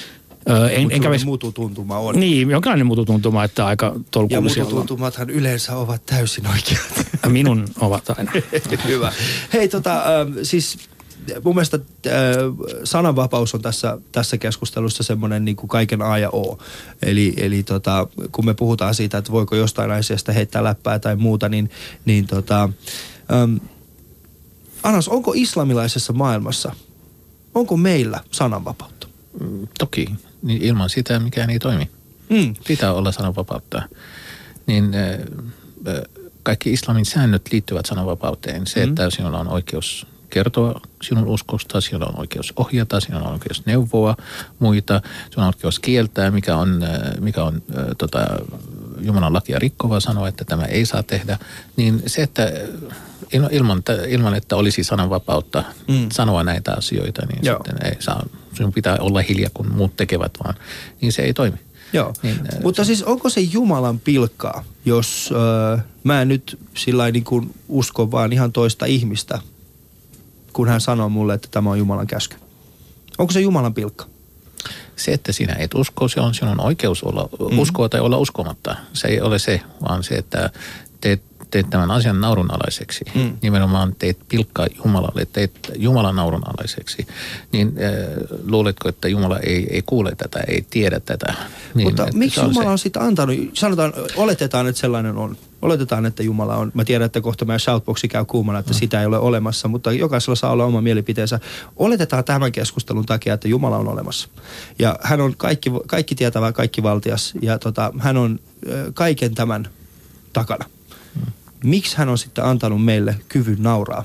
Öö, en, enkä kävis... mututuntuma on. Niin, jonkinlainen mututuntuma, että aika tolkullisia. Ja mututuntumathan yleensä ovat täysin oikeat. Minun ovat aina. Hyvä. Hei, tota, äh, siis mun mielestä äh, sananvapaus on tässä, tässä keskustelussa semmoinen niin kuin kaiken A ja O. Eli, eli tota, kun me puhutaan siitä, että voiko jostain asiasta heittää läppää tai muuta, niin, niin tota, ähm, Anas, onko islamilaisessa maailmassa, onko meillä sananvapautta? Mm, toki. Niin ilman sitä mikään ei toimi. Mm. Pitää olla sananvapautta. Niin äh, kaikki islamin säännöt liittyvät sananvapauteen. Se, mm. että sinulla on oikeus kertoa sinun uskosta, sinulla on oikeus ohjata, sinulla on oikeus neuvoa muita, sinulla on oikeus kieltää, mikä on, mikä on äh, tota, Jumalan lakia rikkova, sanoa, että tämä ei saa tehdä. Niin se, että ilman, ilman että olisi sananvapautta mm. sanoa näitä asioita, niin Joo. sitten ei saa, sinun pitää olla hiljaa, kun muut tekevät vaan, niin se ei toimi. Joo, niin, mutta siis onko se Jumalan pilkkaa, jos öö, mä en nyt sillä niin kuin usko vaan ihan toista ihmistä, kun hän sanoo mulle, että tämä on Jumalan käsky? Onko se Jumalan pilkka? Se, että sinä et usko, se on sinun oikeus olla mm. uskoa tai olla uskomatta. Se ei ole se, vaan se, että teet, teet tämän asian naurunalaiseksi. Mm. Nimenomaan teet pilkkaa Jumalalle, teet Jumalan naurunalaiseksi. Niin äh, luuletko, että Jumala ei, ei kuule tätä, ei tiedä tätä? Niin, mutta miksi on Jumala se. on sitten antanut, sanotaan, oletetaan, että sellainen on. Oletetaan, että Jumala on. Mä tiedän, että kohta meidän shoutboxi käy kuumana, että mm. sitä ei ole olemassa, mutta jokaisella saa olla oma mielipiteensä. Oletetaan tämän keskustelun takia, että Jumala on olemassa. Ja hän on kaikki, kaikki tietävä, kaikki valtias ja tota, hän on ö, kaiken tämän takana. Mm. Miksi hän on sitten antanut meille kyvyn nauraa?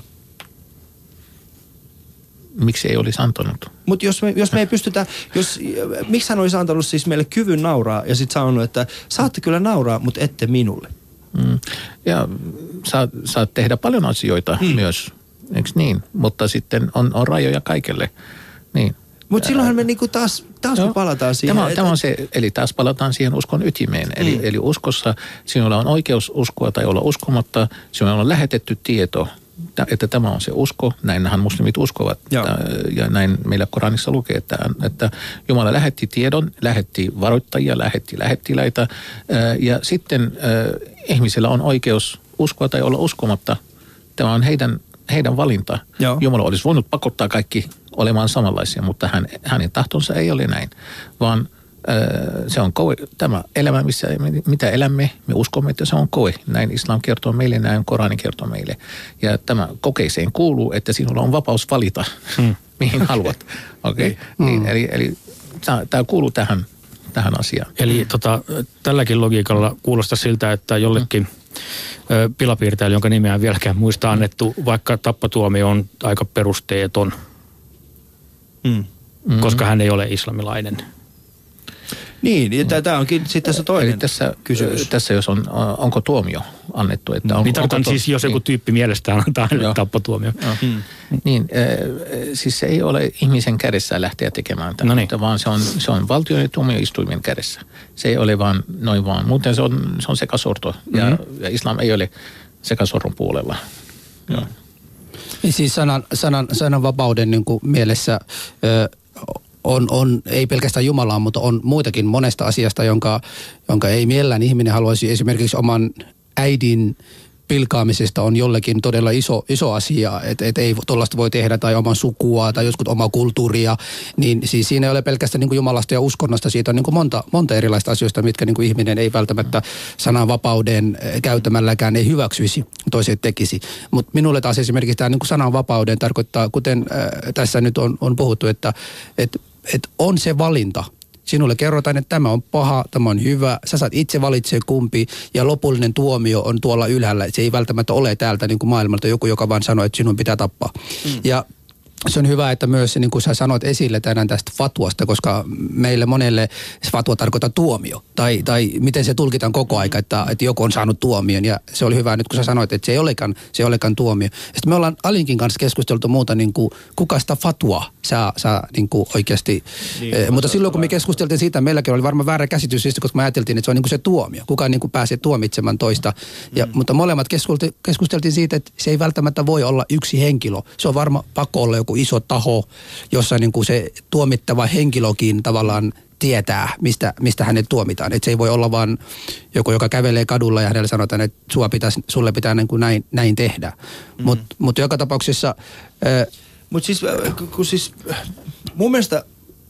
Miksi ei olisi antanut? Mutta jos me, jos me ei pystytä, jos, miksi hän olisi antanut siis meille kyvyn nauraa ja sitten sanonut, että saatte kyllä nauraa, mutta ette minulle? Mm. Ja saat, saat tehdä paljon asioita mm. myös, eikö niin? Mutta sitten on, on rajoja kaikelle. Niin. Mutta silloinhan me niinku taas, taas me palataan siihen. Tämä, että... tämä on se, eli taas palataan siihen uskon ytimeen. Mm. Eli, eli uskossa sinulla on oikeus uskoa tai olla uskomatta. Sinulla on lähetetty tieto, että tämä on se usko. Näinhän muslimit uskovat. Joo. Ja näin meillä Koranissa lukee, että, että Jumala lähetti tiedon, lähetti varoittajia, lähetti lähettiläitä. Ja sitten ihmisillä on oikeus uskoa tai olla uskomatta. Tämä on heidän, heidän valinta. Joo. Jumala olisi voinut pakottaa kaikki olemaan samanlaisia, mutta hän, hänen tahtonsa ei ole näin, vaan se on koe, tämä elämä, missä, mitä elämme, me uskomme, että se on koe. Näin islam kertoo meille, näin Korani kertoo meille. Ja tämä kokeeseen kuuluu, että sinulla on vapaus valita, hmm. mihin haluat. Okay? Hmm. Niin, eli eli tämä kuuluu tähän, tähän asiaan. Eli tota, tälläkin logiikalla kuulostaa siltä, että jollekin hmm. pilapiirtäjälle, jonka nimeä vieläkään muista annettu, vaikka tappatuomio on aika perusteeton, hmm. koska hän ei ole islamilainen. Niin, ja tämä onkin sitten se toinen Eli tässä, kysymys. Tässä jos on, onko tuomio annettu? Että on, niin tarkoitan siis, jos joku niin. tyyppi mielestään antaa tappatuomio. Hmm. Niin, äh, siis se ei ole ihmisen kädessä lähteä tekemään tätä, no niin. vaan se on, se on valtion ja tuomioistuimen kädessä. Se ei ole vaan noin vaan. Muuten se on, se on sekasorto, ja, mm-hmm. ja islam ei ole sekasorron puolella. Mm. Joo. Siis sanan, sanan, sananvapauden niin kuin mielessä... Ö, On, on, ei pelkästään Jumalaa, mutta on muitakin monesta asiasta, jonka, jonka ei mielellään ihminen haluaisi. Esimerkiksi oman äidin pilkaamisesta on jollekin todella iso, iso asia, että et ei tuollaista voi tehdä, tai oman sukua tai joskus omaa kulttuuria. Niin siis siinä ei ole pelkästään niin kuin Jumalasta ja uskonnosta, siitä on niin kuin monta, monta erilaista asioista, mitkä niin kuin ihminen ei välttämättä sananvapauden käyttämälläkään ei hyväksyisi, toiset tekisi. Mutta minulle taas esimerkiksi tämä niin kuin sananvapauden tarkoittaa, kuten äh, tässä nyt on, on puhuttu, että et, et on se valinta. Sinulle kerrotaan, että tämä on paha, tämä on hyvä, sä saat itse valitse kumpi ja lopullinen tuomio on tuolla ylhäällä. Se ei välttämättä ole täältä niin kuin maailmalta joku, joka vaan sanoo, että sinun pitää tappaa. Mm. Ja se on hyvä, että myös niin kuin sä sanoit esille tänään tästä fatuasta, koska meille monelle se fatua tarkoittaa tuomio. Tai, tai miten se tulkitaan koko aika, että, että joku on saanut tuomion. Ja se oli hyvä nyt, kun sä sanoit, että se ei olekaan, se ei olekaan tuomio. Sitten me ollaan Alinkin kanssa keskusteltu muuta, niin kuin, kuka sitä fatua saa, saa niin kuin oikeasti. Niin, eh, mutta silloin, kun me keskusteltiin siitä, meilläkin oli varmaan väärä käsitys, koska me ajateltiin, että se on niin kuin se tuomio. Kuka niin kuin pääsee tuomitsemaan toista. Ja, mm. Mutta molemmat keskusteltiin siitä, että se ei välttämättä voi olla yksi henkilö. Se on varmaan pakko olla joku kuin iso taho, jossa niin kuin se tuomittava henkilökin tavallaan tietää, mistä, mistä hänet tuomitaan. Että se ei voi olla vaan joku, joka kävelee kadulla ja hänelle sanotaan, että sua pitäisi, sulle pitää niin kuin näin, näin tehdä. Mm. Mutta mut joka tapauksessa... Mutta siis, kun siis mun mielestä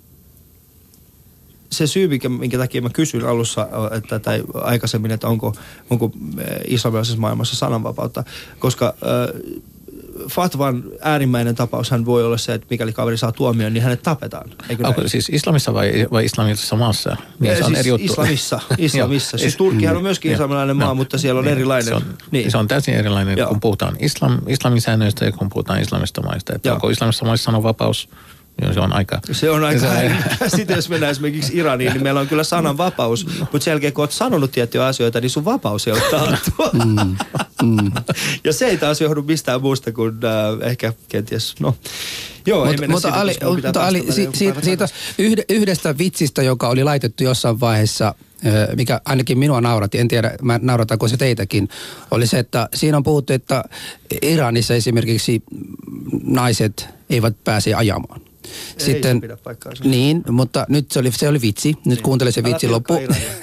se syy, minkä, minkä takia mä kysyin alussa että, tai aikaisemmin, että onko, onko islamilaisessa maailmassa sananvapautta, koska äh, fatvan äärimmäinen tapaushan voi olla se, että mikäli kaveri saa tuomion, niin hänet tapetaan. Onko siis islamissa vai, vai islamilaisessa maassa? Niin se on siis eri juttu. Islamissa. islamissa. Siis Turkkihan on myöskin islamilainen maa, no, mutta siellä on niin, erilainen. Se on, niin. se on täysin erilainen, Joo. kun puhutaan islam, islamin säännöistä ja kun puhutaan islamista maista. Että onko islamissa maissa sananvapaus? Se on aika... Se on aika... Sitten jos mennään esimerkiksi Iraniin, niin meillä on kyllä sananvapaus, mutta sen jälkeen kun olet sanonut tiettyjä asioita, niin sun vapaus ei ole taattua. Mm, mm. Ja se ei taas johdu mistään muusta kuin äh, ehkä kenties, no... Joo, Mut, mutta siitä, Ali, mutta Ali si, si, siitä yhdestä vitsistä, joka oli laitettu jossain vaiheessa, mikä ainakin minua nauratti, en tiedä, mä naurataanko se teitäkin, oli se, että siinä on puhuttu, että Iranissa esimerkiksi naiset eivät pääse ajamaan. Sitten, ei se pidä paikkaansa. Niin, mutta nyt se oli, se oli vitsi. Nyt niin. Kuuntele se vitsi loppu.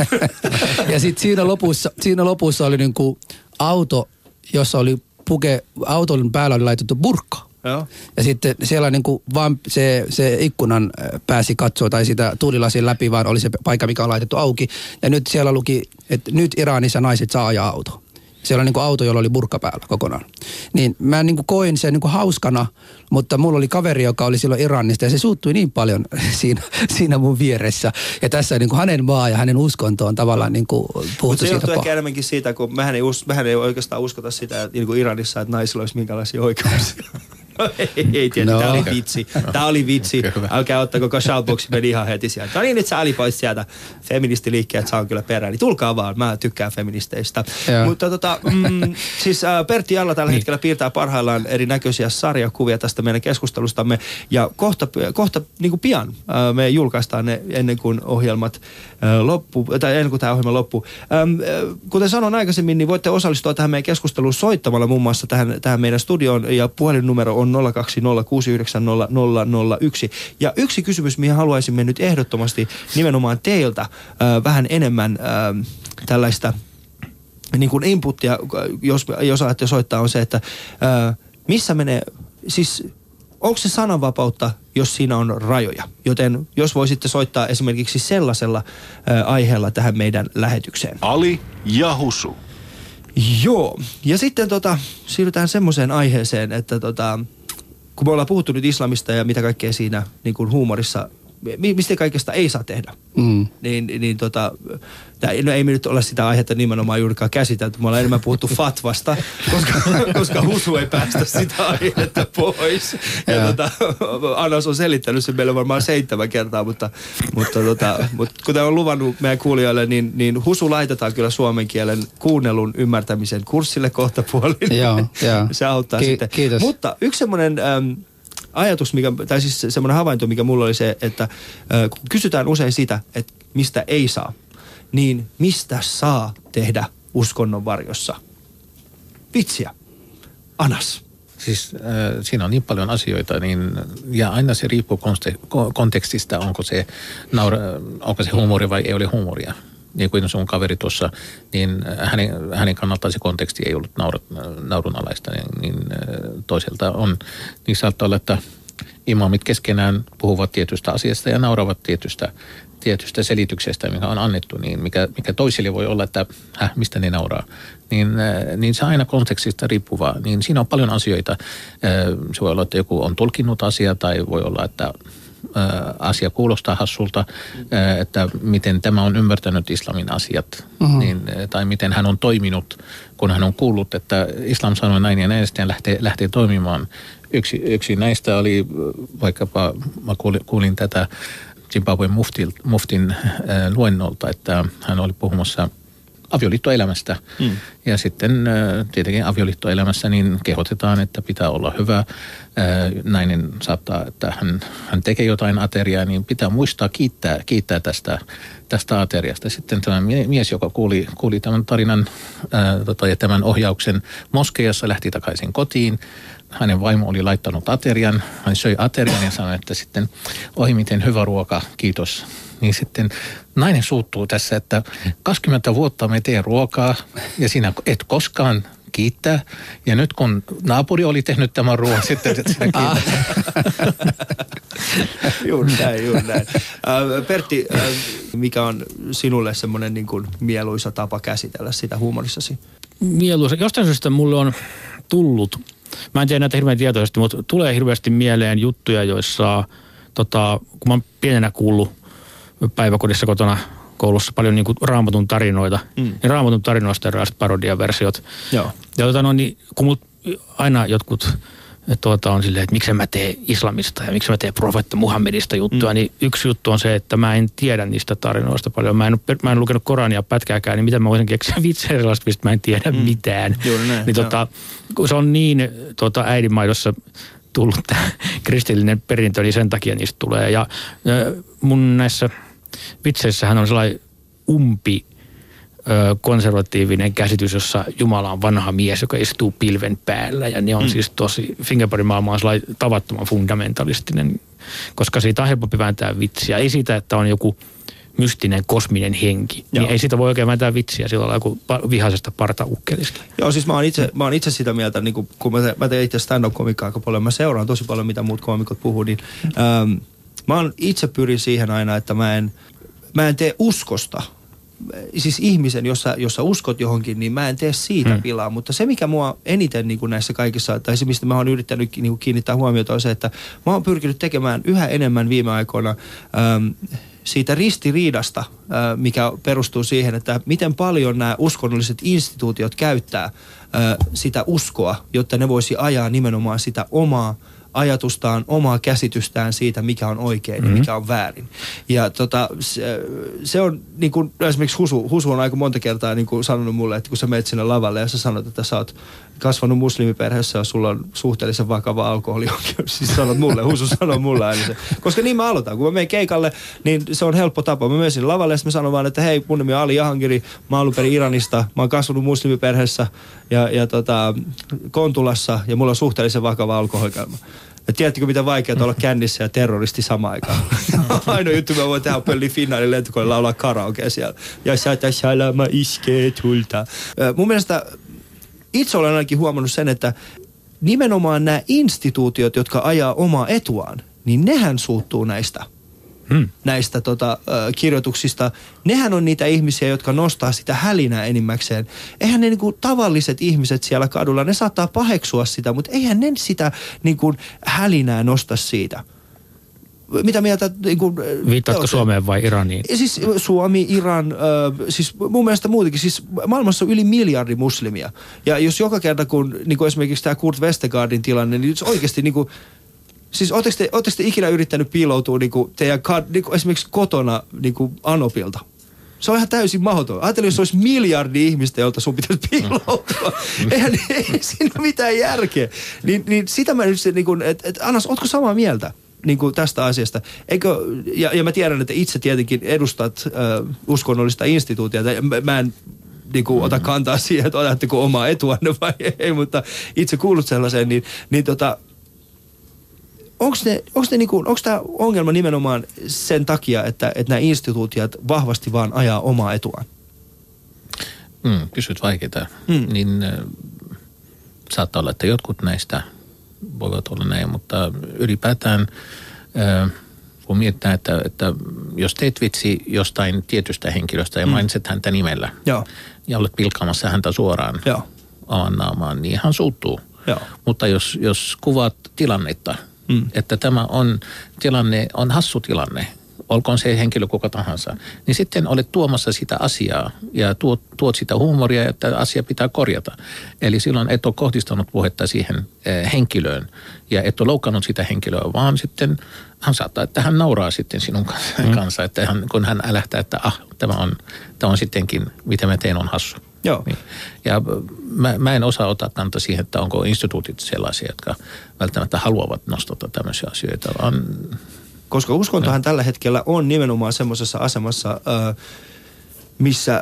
Ja sitten siinä lopussa, siinä lopussa oli niinku auto, jossa oli puke, auton päällä oli laitettu burkka. Joo. Ja sitten siellä niinku vaan se, se ikkunan pääsi katsoa tai sitä tuulilasin läpi, vaan oli se paikka, mikä on laitettu auki. Ja nyt siellä luki, että nyt Iranissa naiset saa ajaa auto. Siellä on niinku auto, jolla oli burkka päällä kokonaan. Niin mä niinku koin sen niinku hauskana, mutta mulla oli kaveri, joka oli silloin Iranista ja se suuttui niin paljon siinä, siinä mun vieressä. Ja tässä niinku hänen maa ja hänen uskonto on tavallaan niinku puhuttu Mut se siitä. Mutta se johtuu ehkä enemmänkin siitä, kun mehän ei, us, mehän ei oikeastaan uskota sitä, että niin Iranissa, että naisilla olisi minkälaisia oikeuksia. ei, ei tiedä, no. Tämä oli vitsi. Tämä oli vitsi. Älkää ottako, kun shoutboxi meni ihan heti sieltä. No niin, nyt sä Ali pois sieltä. Feministiliikkeet saa kyllä perään. Niin tulkaa vaan, mä tykkään feministeistä. Ja. Mutta tota, mm, siis äh, Pertti Jalla tällä hetkellä piirtää parhaillaan erinäköisiä sarjakuvia tästä meidän keskustelustamme. Ja kohta, kohta niin kuin pian äh, me julkaistaan ne ennen kuin ohjelmat äh, loppu, tai ennen kuin tämä ohjelma loppuu. Ähm, äh, kuten sanoin aikaisemmin, niin voitte osallistua tähän meidän keskusteluun soittamalla muun muassa tähän, tähän meidän studioon. Ja puhelinnumero on nolla kaksi nolla kuusi yhdeksän nolla nolla nolla yksi. Ja yksi kysymys, mihin haluaisimme nyt ehdottomasti nimenomaan teiltä äh, vähän enemmän äh, tällaista niin kuin inputtia, jos, jos ajatte soittaa, on se, että äh, missä menee, siis onko se sananvapautta, jos siinä on rajoja? Joten jos voisitte soittaa esimerkiksi sellaisella äh, aiheella tähän meidän lähetykseen. Ali ja Husu. Joo, ja sitten tota, siirrytään semmoiseen aiheeseen, että tota, kun me ollaan puhuttu nyt islamista ja mitä kaikkea siinä niin kuin huumorissa, mistä kaikesta ei saa tehdä, mm. niin, niin tota, tää, no ei me nyt ole sitä aihetta nimenomaan juurikaan käsitelty, me ollaan enemmän puhuttu fatvasta, koska, koska Husu ei päästä sitä aihetta pois. Ja, ja tota, Anas on selittänyt sen meille varmaan seitsemän kertaa, mutta, mutta, tota, mutta kuten on luvannut meidän kuulijoille, niin, niin Husu laitetaan kyllä suomen kielen kuunnelun ymmärtämisen kurssille kohtapuolin. Joo, joo. Se auttaa Ki- sitten. Kiitos. Mutta yksi semmoinen... Ähm, ajatus, mikä, tai siis semmoinen havainto, mikä mulla oli se, että äh, kun kysytään usein sitä, että mistä ei saa, niin mistä saa tehdä uskonnon varjossa? Vitsiä. Anas. Siis äh, siinä on niin paljon asioita, niin, ja aina se riippuu konste, kontekstista, onko se, naura, onko se huumori vai ei ole huumoria. Niin kuin sun kaveri tuossa, niin hänen, hänen kannaltaan se konteksti ei ollut naur, naurunalaista, niin, niin toiselta on. Niin saattaa olla, että imamit keskenään puhuvat tietystä asiasta ja nauravat tietystä, tietystä selityksestä, mikä on annettu, niin mikä, mikä toisille voi olla, että häh, mistä ne nauraa. Niin, niin se aina kontekstista riippuvaa. Niin siinä on paljon asioita. Se voi olla, että joku on tulkinnut asiaa tai voi olla, että asia kuulostaa hassulta, että miten tämä on ymmärtänyt islamin asiat, uh-huh. niin, tai miten hän on toiminut, kun hän on kuullut, että islam sanoo näin ja näin, sitten lähtee, lähtee toimimaan. Yksi, yksi näistä oli vaikkapa, mä kuulin, kuulin tätä Zimbabwen muftin, muftin luennolta, että hän oli puhumassa avioliittoelämästä. Mm. Ja sitten tietenkin avioliittoelämässä niin kehotetaan, että pitää olla hyvä. Nainen saattaa, että hän, hän tekee jotain ateriaa, niin pitää muistaa kiittää, kiittää tästä, tästä ateriasta. Sitten tämä mies, joka kuuli, kuuli tämän tarinan ää, tota, ja tämän ohjauksen moskeijassa, lähti takaisin kotiin. Hänen vaimo oli laittanut aterian, hän söi aterian ja sanoi, että sitten oi miten hyvä ruoka, kiitos. Niin sitten nainen suuttuu tässä, että kaksikymmentä vuotta me tee ruokaa ja sinä et koskaan kiittää. Ja nyt kun naapuri oli tehnyt tämän ruoan, sitten sinä kiittää. Juuri näin, juuri näin. Äh, Pertti, äh, mikä on sinulle semmoinen niin kuin mieluisa tapa käsitellä sitä huumorissasi? Mieluisa. Jostain syystä mulle on tullut, mä en tiedä näitä hirveän tietoisesti, mutta tulee hirveästi mieleen juttuja, joissa tota, kun mä oon pienenä kuullut päiväkodissa kotona koulussa paljon niin kuin Raamatun tarinoita. Mm. Niin Raamatun tarinoista erilaiset parodiaversiot. Joo. Ja tota, no, niin, kun mut aina jotkut tuota, on silleen, että miksi mä teen islamista ja miksi mä teen profeetta Muhammedista juttua, mm. niin yksi juttu on se, että mä en tiedä niistä tarinoista paljon. Mä en, mä en lukenut Korania pätkääkään, niin miten mä voisin keksiä vitsejä erilaista, mistä mä en tiedä mm. mitään. Juuri näin. Niin, tota, se on niin tota, äidinmaidossa tullut tämä kristillinen perintö, niin sen takia niistä tulee. Ja mun näissä vitseissähän on sellainen umpi ö, konservatiivinen käsitys, jossa Jumala on vanha mies, joka istuu pilven päällä. Ja ne on mm. siis tosi, Fingerboardin maailma on sellainen tavattoman fundamentalistinen, koska siitä on helpompi vääntää vitsiä. Ei siitä, että on joku mystinen kosminen henki. Niin ei siitä voi oikein vääntää vitsiä sillä lailla kuin vihaisesta partaukkelista. Joo, siis mä oon itse, mä oon itse sitä mieltä, niin kun mä, te, mä teen itse stand-up-komikkaa aika paljon, mä seuraan tosi paljon, mitä muut komikot puhuu, niin ähm, mä oon itse pyrin siihen aina, että mä en, mä en tee uskosta. Siis ihmisen, jossa, jossa uskot johonkin, niin mä en tee siitä hmm. pilaa. Mutta se, mikä mua eniten niin kuin näissä kaikissa, tai se, mistä mä oon yrittänyt niin kuin kiinnittää huomiota, on se, että mä oon pyrkinyt tekemään yhä enemmän viime aikoina ähm, siitä ristiriidasta, äh, mikä perustuu siihen, että miten paljon nämä uskonnolliset instituutiot käyttää äh, sitä uskoa, jotta ne voisi ajaa nimenomaan sitä omaa ajatustaan, omaa käsitystään siitä, mikä on oikein mm-hmm. ja mikä on väärin. Ja tota, se, se on niin kuin esimerkiksi Husu, Husu on aika monta kertaa niin kuin sanonut mulle, että kun sä menet sinne lavalle ja sä sanot, että sä oot kasvanut muslimiperheessä ja sulla on suhteellisen vakava alkoholiongelma. Siis sanot mulle, Husu sanoo mulle aina se. Koska niin mä aloitan. Kun mä menen keikalle, niin se on helppo tapa. Mä menen sinne lavalle ja mä sanon vaan, että hei, mun nimi on Ali Jahangiri, mä oon alun perin Iranista, mä oon kasvanut muslimiperheessä ja, ja tota, Kontulassa ja mulla on suhteellisen vakava alkoholiongelma. Ja tiedättekö, mitä vaikeaa olla kännissä ja terroristi samaan aikaan? Ainoa juttu, mä voin tehdä pölli Finnairin lentokoneella laulaa karaokea siellä. Ja sata salama iskee tulta. Mun mielestä itse olen ainakin huomannut sen, että nimenomaan nämä instituutiot, jotka ajaa omaa etuaan, niin nehän suuttuu näistä. Hmm. näistä tota, kirjoituksista. Nehän on niitä ihmisiä, jotka nostaa sitä hälinää enimmäkseen. Eihän ne niinku tavalliset ihmiset siellä kadulla, ne saattaa paheksua sitä, mutta eihän ne sitä niinku hälinää nosta siitä. Mitä mieltä... Niinku, viittaatko Suomeen vai Iraniin? Siis Suomi, Iran, äh, siis mun mielestä muutenkin, siis maailmassa on yli miljardi muslimia. Ja jos joka kerta, kun niinku esimerkiksi tämä Kurt Westergaardin tilanne, niin oikeasti niinku... Siis ootteko te, ootteko te ikinä yrittänyt piiloutua niinku teidän niinku esimerkiksi kotona niinku Anopilta? Se on ihan täysin mahdoton. Ajattelin, jos olisi miljardi ihmistä, jolta sun pitäisi piiloutua. Eihän ei siinä ole mitään järkeä. Niin, niin sitä mä nyt se, niinku, että et, Annas, ootko samaa mieltä niinku tästä asiasta? Eikö, ja, ja mä tiedän, että itse tietenkin edustat äh, uskonnollista instituutiota. Mä, mä en niinku ota kantaa siihen, että otatteko omaa etuanne vai ei, mutta itse kuulut sellaiseen, niin, niin tota... Onko niinku, tämä ongelma nimenomaan sen takia, että, että nämä instituutiot vahvasti vaan ajaa omaa etuaan? Mm, kysyt vaikeita. Mm. Niin äh, saattaa olla, että jotkut näistä voivat olla näin, mutta ylipäätään äh, kun mietitään, että, että jos teet vitsi jostain tietystä henkilöstä ja mm. mainitset häntä nimellä Joo. ja olet pilkkaamassa häntä suoraan Joo. oman naamaan, niin hän suuttuu. Joo. Mutta jos, jos kuvaat tilannetta, Mm. että tämä on tilanne, on hassu tilanne. olkoon se henkilö kuka tahansa, niin sitten olet tuomassa sitä asiaa ja tuot, tuot sitä huumoria, että asia pitää korjata. Eli silloin et ole kohdistanut puhetta siihen henkilöön ja et ole loukannut sitä henkilöä, vaan sitten hän saattaa, että hän nauraa sitten sinun kanssa, mm. että hän, kun hän älähtää, että ah, tämä on, tämä on sittenkin, mitä mä teen, on hassu. Joo. Niin. Ja mä, mä en osaa ottaa kantaa siihen, että onko instituutit sellaisia, jotka välttämättä haluavat nostata tämmöisiä asioita, vaan... Koska uskontohan no. tällä hetkellä on nimenomaan semmoisessa asemassa, missä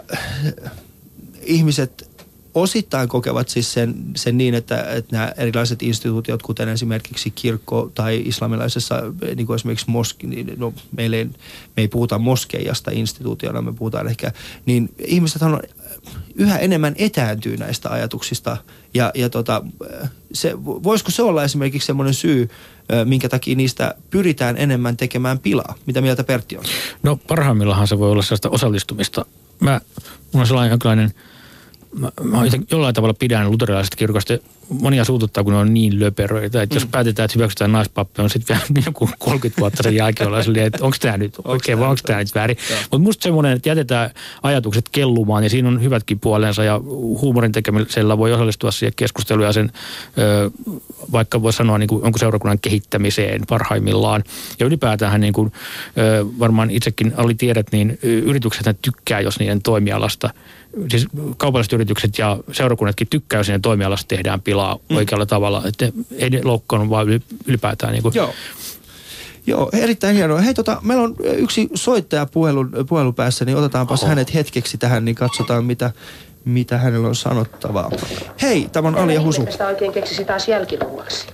ihmiset osittain kokevat siis sen, sen niin, että, että nämä erilaiset instituutiot, kuten esimerkiksi kirkko tai islamilaisessa, niin kuin esimerkiksi moski, niin no, meille ei, me ei puhuta moskeijasta instituutiona, me puhutaan ehkä, niin ihmiset on yhä enemmän etääntyy näistä ajatuksista ja, ja tota, se, voisiko se olla esimerkiksi semmoinen syy, minkä takia niistä pyritään enemmän tekemään pilaa? Mitä mieltä Pertti on? No parhaimmillaan se voi olla sellaista osallistumista. Mä, mulla on sellainen jonkinlainen, mä, mä jollain tavalla pidän luterilaisesta kirkosta. Monia suututtaa, kun ne on niin löperöitä, että mm. jos päätetään, että hyväksytään naispappi, on sitten vielä joku kolmekymmentä vuotta sen jälkeen olla silleen, että onko tämä nyt oikein vai onko tämä nyt väärin. Mutta musta semmoinen, että jätetään ajatukset kellumaan ja siinä on hyvätkin puolensa ja huumorin tekemisellä voi osallistua siihen keskusteluun ja sen, ö, vaikka voi sanoa niin kuin jonkun seurakunnan kehittämiseen parhaimmillaan. Ja ylipäätään niin kuin, ö, varmaan itsekin Ali tiedät, niin yritykset tykkää, jos niiden toimialasta, siis kaupalliset yritykset ja seurakunnatkin tykkää, jos niiden toimialasta tehdään pilaa mm. oikealla tavalla. Että ei ne loukkaannut vaan ylipäätään. Niin kuin. Joo. Joo, erittäin hienoa. Hei, tota, meillä on yksi soittaja puhelun, puhelun päässä, niin otetaanpas Oho. hänet hetkeksi tähän, niin katsotaan mitä, mitä hänellä on sanottavaa. Hei, tämä on Ali ja Husu. Mistä oikein keksisi taas jälkiruuaksi?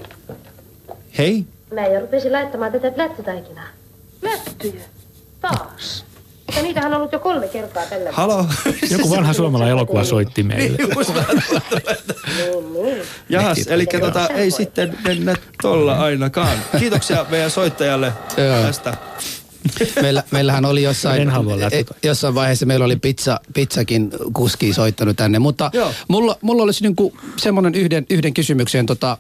Hei. Mä ja rupesin laittamaan tätä plättytaikinaa. Plättyjä? Taas? Ja niitähän on ollut jo kolme kertaa tällä. Halo. Joku vanha suomalainen elokuva soitti meille. Jahas, eli tota, ei sitten mennä tolla ainakaan. Kiitoksia meidän soittajalle tästä. Meillä, meillähän oli jossain, jossain vaiheessa, meillä oli pizza, pizzakin kuski soittanut tänne, mutta mulla, mulla olisi niinku semmoinen yhden, yhden kysymyksen tota,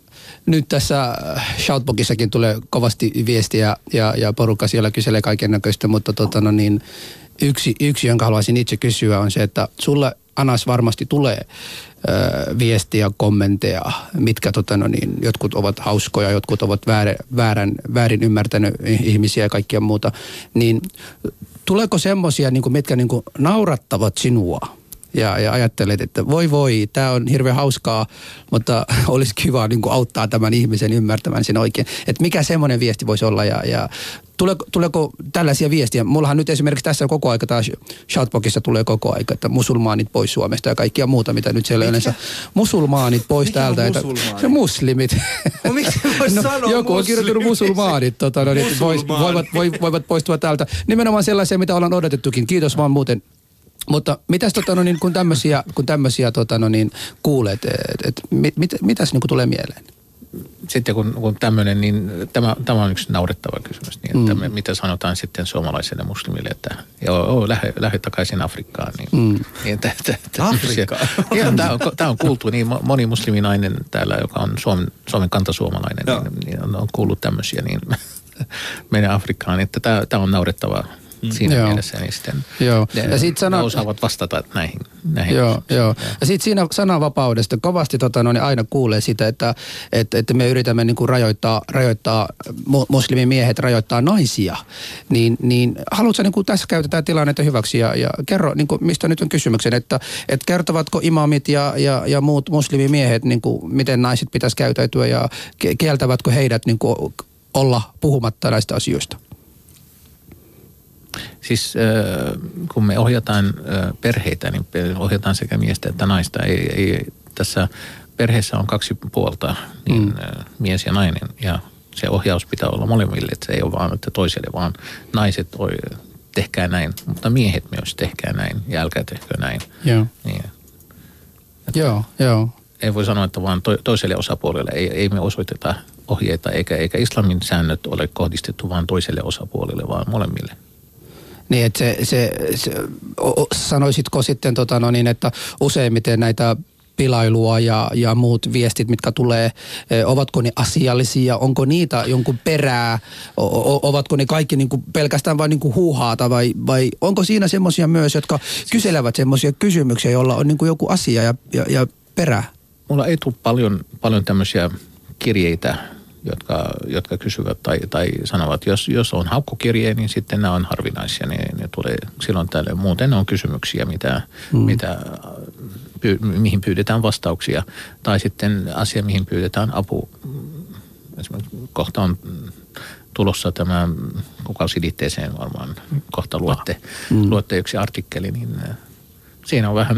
nyt tässä Shoutboxissakin tulee kovasti viestiä ja, ja porukka siellä kyselee kaiken näköistä, mutta tota, no niin, yksi, yksi, jonka haluaisin itse kysyä on se, että sulle Anas varmasti tulee ö, viestiä, kommentteja, mitkä tota, no niin, jotkut ovat hauskoja, jotkut ovat väärä, väärän, väärin ymmärtänyt ihmisiä ja kaikkia muuta, niin tuleeko semmoisia, niin kuin, mitkä niin kuin naurattavat sinua? Ja, ja ajattelet, että voi voi, tämä on hirveän hauskaa, mutta olisi kiva niin kuin auttaa tämän ihmisen ymmärtämään sen oikein. Että mikä semmoinen viesti voisi olla ja, ja tuleeko, tuleeko tällaisia viestiä? Mullahan nyt esimerkiksi tässä koko aika taas Shoutboxissa tulee koko aika, että musulmaanit pois Suomesta ja kaikkia muuta, mitä nyt siellä yleensä. Musulmaanit pois mikä täältä. Että, se muslimit. No, miksi voisi no, sanoa joku on kirjoittanut musulmaanit, tota, no, niin vois, voivat, voivat poistua täältä. Nimenomaan sellaisia, mitä ollaan odotettukin. Kiitos vaan muuten. Mutta mitäs tota, no niin, kun tämmöisiä, kun tämmöisiä tota, no niin, kuulet, että et, mit, mit, mitäs niin kuin tulee mieleen? Sitten kun, kun tämmöinen, niin tämä, tämä on yksi naurettava kysymys, niin että mm. me, mitä sanotaan sitten suomalaiselle muslimille, että joo, lähde, lähde takaisin Afrikkaan. Niin, mm. niin, t- t- t- Afrikkaan? Tämä on, tämä on kuultu, niin moni musliminainen täällä, joka on Suomen, Suomen kantasuomalainen, no. niin, niin on, on kuullut tämmöisiä, niin mene Afrikkaan, että tämä, tämä on naurettavaa. Siinä joo. mielessä, niin sitten joo. Ne, ja sit sana... ne osaavat vastata näihin. näihin joo, joo. Ja sitten siinä sananvapaudesta kovasti tota, no, niin aina kuulee sitä, että, että, että me yritämme niin kuin rajoittaa, rajoittaa muslimimiehet, rajoittaa naisia. Niin, niin haluatko niin kuin tässä käytetään tilannetta hyväksi ja, ja kerro, niin kuin, mistä nyt on kysymyksen, että, että kertovanko imamit ja, ja, ja muut muslimimiehet, niin kuin, miten naiset pitäisi käytäytyä ja kieltävätkö heidät niin kuin, olla puhumatta näistä asioista? Siis kun me ohjataan perheitä, niin ohjataan sekä miestä että naista. Ei, ei, tässä perheessä on kaksi puolta, niin mm. mies ja nainen. Ja se ohjaus pitää olla molemmille, että se ei ole vaan että toiselle, vaan naiset oi, tehkää näin, mutta miehet myös tehkää näin ja älkää tehkää näin. Joo, niin. joo, joo. Ei voi sanoa, että vaan to, toiselle osapuolelle ei, ei me osoiteta ohjeita, eikä, eikä islamin säännöt ole kohdistettu vaan toiselle osapuolelle, vaan molemmille. Niin, että se, se, se o, sanoisitko sitten tota no niin, että useimmiten näitä pilailua ja, ja muut viestit, mitkä tulee, ovatko ne asiallisia, onko niitä jonkun perää, o, o, ovatko ne kaikki niin kuin pelkästään vain niin kuin huuhaata vai, vai onko siinä semmoisia myös, jotka kyselevät semmoisia kysymyksiä, joilla on niin kuin joku asia ja, ja, ja perä? Mulla ei tule paljon, paljon tämmöisiä kirjeitä, jotka, jotka kysyvät tai, tai sanovat, jos, jos on haukkukirje, niin sitten nämä on harvinaisia. Ne, ne tulee silloin tällöin. Muuten on kysymyksiä, mitä, mm. mitä, py, mihin pyydetään vastauksia. Tai sitten asia, mihin pyydetään apu. Esimerkiksi kohta on tulossa tämä kuukausilitteeseen varmaan kohta luette, mm. luette yksi artikkeli, niin siinä on vähän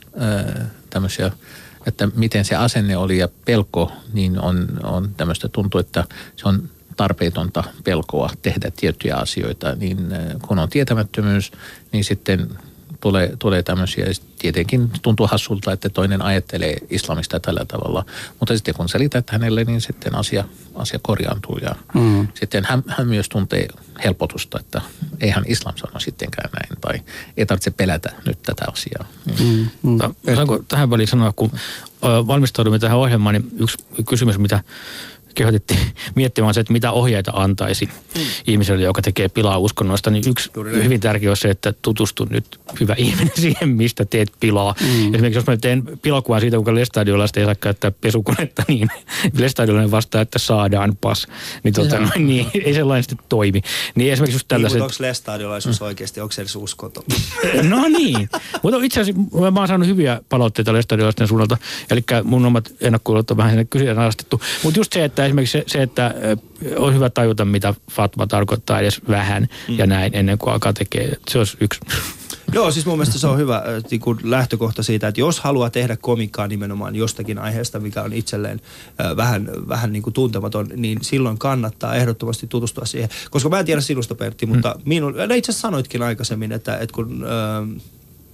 äh, tämmöisiä, että miten se asenne oli ja pelko, niin on, on tämmöistä, tuntuu, että se on tarpeetonta pelkoa tehdä tiettyjä asioita, niin kun on tietämättömyys, niin sitten tulee, tulee tämmöisiä, tietenkin tuntuu hassulta, että toinen ajattelee islamista tällä tavalla, mutta sitten kun selität hänelle, niin sitten asia, asia korjaantuu ja mm. sitten hän, hän myös tuntee helpotusta, että eihän islam sano sittenkään näin tai ei tarvitse pelätä nyt tätä asiaa. Mm. Mm. Saanko tähän väliin sanoa, kun valmistaudumme tähän ohjelmaan, niin yksi kysymys, mitä kehotettiin miettimään se, että mitä ohjeita antaisi mm. ihmiselle, joka tekee pilaa uskonnoista, niin yksi Juuri hyvin tärkeä on se, että tutustu nyt hyvä ihminen siihen, mistä teet pilaa. Mm. Esimerkiksi jos mä teen pilakuvan siitä, kuinka lestadiolasta ei saa käyttää pesukonetta, niin lestadiolainen vastaa, että saadaan pas. Niin, tuota, no, niin ei sellainen sitten toimi. Niin esimerkiksi just tällaiset... Niin, mutta onko lestadiolaisuus mm. oikeasti, onko se edes uskonto? No niin. Mutta itse asiassa mä oon saanut hyviä palautteita lestadiolaisten suunnalta. Eli mun omat ennakkuudet on vähän sinne kyseenalaistettu. Mutta just se, että esimerkiksi se, se, että on hyvä tajuta, mitä fatwa tarkoittaa edes vähän mm. ja näin ennen kuin alkaa tekee. Se olisi yksi. Joo, siis mun mielestä se on hyvä niin kuin lähtökohta siitä, että jos haluaa tehdä komikkaa nimenomaan jostakin aiheesta, mikä on itselleen äh, vähän, vähän niin kuin tuntematon, niin silloin kannattaa ehdottomasti tutustua siihen. Koska mä en tiedä sinusta, Pertti, mutta mm. minun, itse asiassa sanoitkin aikaisemmin, että, että kun... Äh,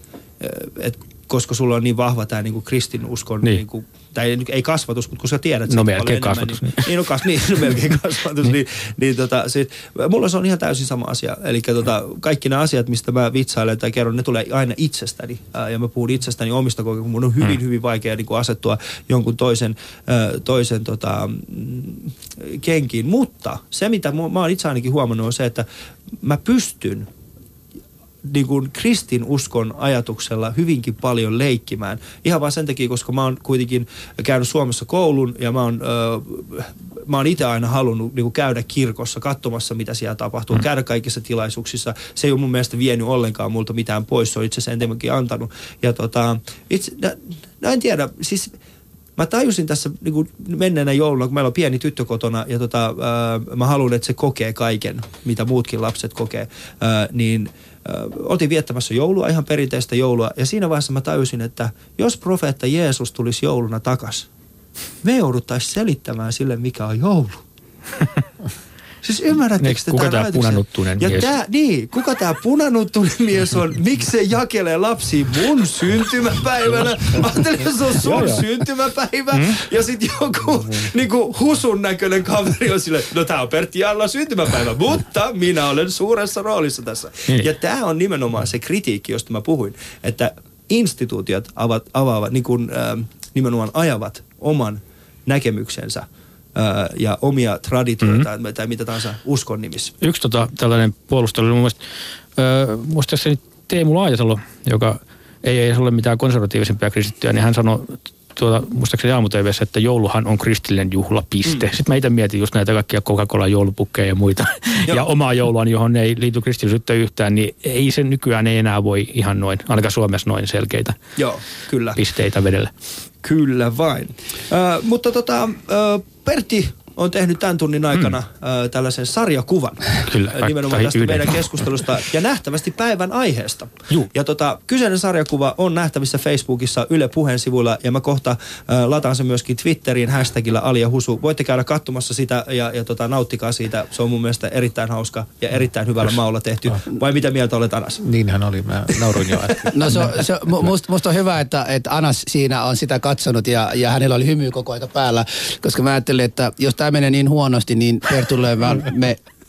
että koska sulla on niin vahva tämä niinku kristinuskon, niin. niinku, tai ei kasvatus, mutta kun sä tiedät... No melkein kasvatus. Niin, niin, no, kas, niin no melkein kasvatus. niin, niin tota, sit, mulla se on ihan täysin sama asia. Eli tota, kaikki nämä asiat, mistä mä vitsailen tai kerron, ne tulee aina itsestäni. Ää, ja mä puhun itsestäni omista kokemuksista. Mun on hyvin, hmm. hyvin vaikea niin kuin asettua jonkun toisen, ää, toisen tota, kenkiin. Mutta se, mitä mä, mä oon itse ainakin huomannut, on se, että mä pystyn niin kuin kristinuskon ajatuksella hyvinkin paljon leikkimään. Ihan vaan sen takia, koska mä oon kuitenkin käynyt Suomessa koulun ja mä oon, öö, mä oon itse aina halunnut niin kuin käydä kirkossa katsomassa, mitä siellä tapahtuu, mm. käydä kaikissa tilaisuuksissa. Se ei ole mun mielestä vienyt ollenkaan multa mitään pois, se on itse asiassa enemmänkin antanut. Ja tota, itse, no en tiedä, siis... Mä tajusin tässä niin kuin menneenä jouluna, kun meillä on pieni tyttö kotona ja tota, ää, mä haluan, että se kokee kaiken, mitä muutkin lapset kokee, ää, niin ää, oltiin viettämässä joulua, ihan perinteistä joulua. Ja siinä vaiheessa mä tajusin, että jos profeetta Jeesus tulisi jouluna takas, me jouduttaisiin selittämään sille, mikä on joulu. Siis ymmärrättekö te kuka tämä punanuttuinen mies? Tää, niin, kuka tämä punanuttuinen mies on? Miksi se jakelee lapsia mun syntymäpäivänä? Ajattelin, jos on sun syntymäpäivä. Mm? Ja sitten joku niinku husun näköinen kaveri on silleen, no tää on Pertti Jallan syntymäpäivä, mutta minä olen suuressa roolissa tässä. Mm. Ja tämä on nimenomaan se kritiikki, josta mä puhuin, että instituutiot avaavat, avaavat niin kuin, äh, nimenomaan ajavat oman näkemyksensä ja omia traditioita mm-hmm. tai mitä tahansa uskon nimissä. Yksi tota, tällainen puolustelu oli mun mielestä, öö, muistaakseni Teemu Laajasalo, joka ei, ei ole mitään konservatiivisempia kristittyjä, niin hän sanoi tuota, muistaakseni aamu-tv:ssä, että jouluhan on kristillinen juhla, piste. Mm. Sitten mä itse mietin just näitä kaikkia Coca-Cola joulupukkeja ja muita. ja omaa jouluaan, johon ei liity kristillisyyttä yhtään, niin ei se nykyään ei enää voi ihan noin, ainakaan Suomessa noin selkeitä Joo, kyllä. pisteitä vedellä. Kyllä vain. Äh, mutta tota, äh, Pertti on tehnyt tämän tunnin aikana mm. äh, tällaisen sarjakuvan. Kyllä, nimenomaan tästä yhden. meidän keskustelusta ja nähtävästi päivän aiheesta. Juh. Ja tota, kyseinen sarjakuva on nähtävissä Facebookissa Yle Puheen sivuilla ja mä kohta äh, lataan sen myöskin Twitteriin hashtagillä Ali ja Husu. Voitte käydä katsomassa sitä ja, ja tota, nauttikaa siitä. Se on mun mielestä erittäin hauska ja erittäin hyvällä maulla tehty. Vai mitä mieltä olet, Anas? Niinhän oli, mä nauruin jo. No se, se, musta, musta on hyvä, että, että Anas siinä on sitä katsonut ja, ja hänellä oli hymy koko ajan päällä, koska mä ajattelin, että jos tämä menee niin huonosti, niin Pertulle me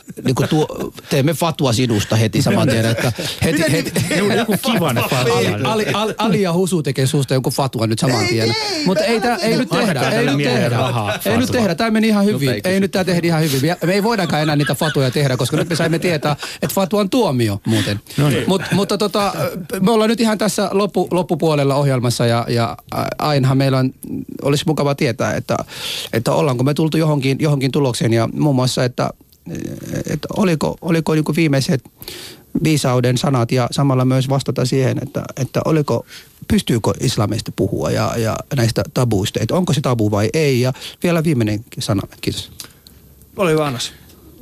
niin kuin tuo, teemme fatua sinusta heti saman tien, että heti, heti, joku kivan fatua. Ali, Ali, Ali ja Husu tekee susta jonkun fatua nyt saman tien. Mutta ei, tää, ei nyt tehdä, ei nyt tehdä. Ei nyt tehdä, tämä meni ihan hyvin. Ei nyt tämä tehdä ihan hyvin. Me ei voidakaan enää niitä fatuja tehdä, koska nyt me saimme tietää, että fatua on tuomio muuten. No niin. Mut, mutta tota, me ollaan nyt ihan tässä loppu, loppupuolella ohjelmassa ja, ja ainahan meillä on, olisi mukava tietää, että, että ollaanko me tultu johonkin, johonkin tulokseen ja muun muassa, että, että oliko, oliko niin kuin viimeiset viisauden sanat ja samalla myös vastata siihen, että, että oliko, pystyykö islamista puhua ja, ja näistä tabuista, että onko se tabu vai ei ja vielä viimeinen sana, kiitos. Ole hyvä, Annas.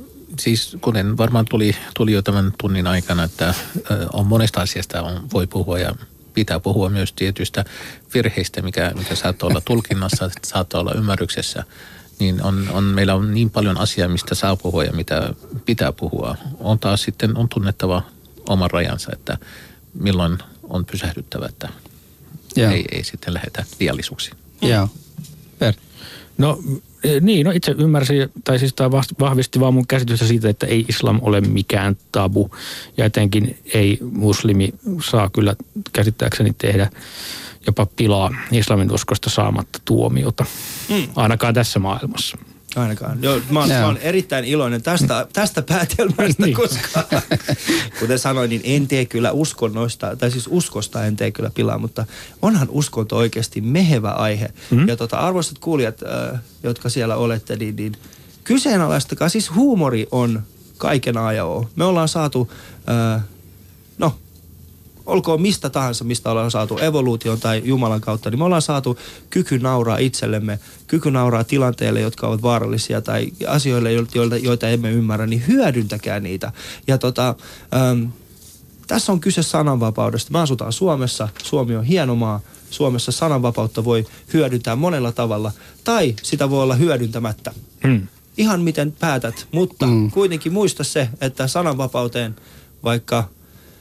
Siis kuten varmaan tuli, tuli jo tämän tunnin aikana, että on monesta asiasta on, voi puhua ja pitää puhua myös tietystä virheistä, mikä, mikä saattaa olla tulkinnassa, saattaa olla ymmärryksessä. Niin on, on, meillä on niin paljon asiaa, mistä saa puhua ja mitä pitää puhua. On taas sitten on tunnettava oman rajansa, että milloin on pysähdyttävä, että ei, ei sitten lähdetä liiallisuuksiin. Joo. Per. No niin, no itse ymmärsin, tai siis tämä vahvisti vaan mun käsitystä siitä, että ei islam ole mikään tabu. Ja etenkin ei muslimi saa kyllä käsittääkseni tehdä jopa pilaa islamin uskosta saamatta tuomiota. Mm. Ainakaan tässä maailmassa. Ainakaan. Joo, mä oon, mä oon erittäin iloinen tästä, tästä päätelmästä, niin. Koska kuten sanoin, niin en tee kyllä uskonnoista, tai siis uskosta en tee kyllä pilaa, mutta onhan uskonto oikeasti mehevä aihe. Mm-hmm. Ja tota, arvoisat kuulijat, äh, jotka siellä olette, niin, niin kyseenalaistakaa, siis huumori on kaiken A ja O. Me ollaan saatu, äh, no, olkoon mistä tahansa, mistä ollaan saatu evoluution tai Jumalan kautta, niin me ollaan saatu kyky nauraa itsellemme, kyky nauraa tilanteille, jotka ovat vaarallisia tai asioille, joita, joita emme ymmärrä, niin hyödyntäkää niitä. Ja tota, äm, tässä on kyse sananvapaudesta. Me asutaan Suomessa, Suomi on hieno maa, Suomessa sananvapautta voi hyödyntää monella tavalla, tai sitä voi olla hyödyntämättä. Hmm. Ihan miten päätät, mutta hmm. kuitenkin muista se, että sananvapauteen vaikka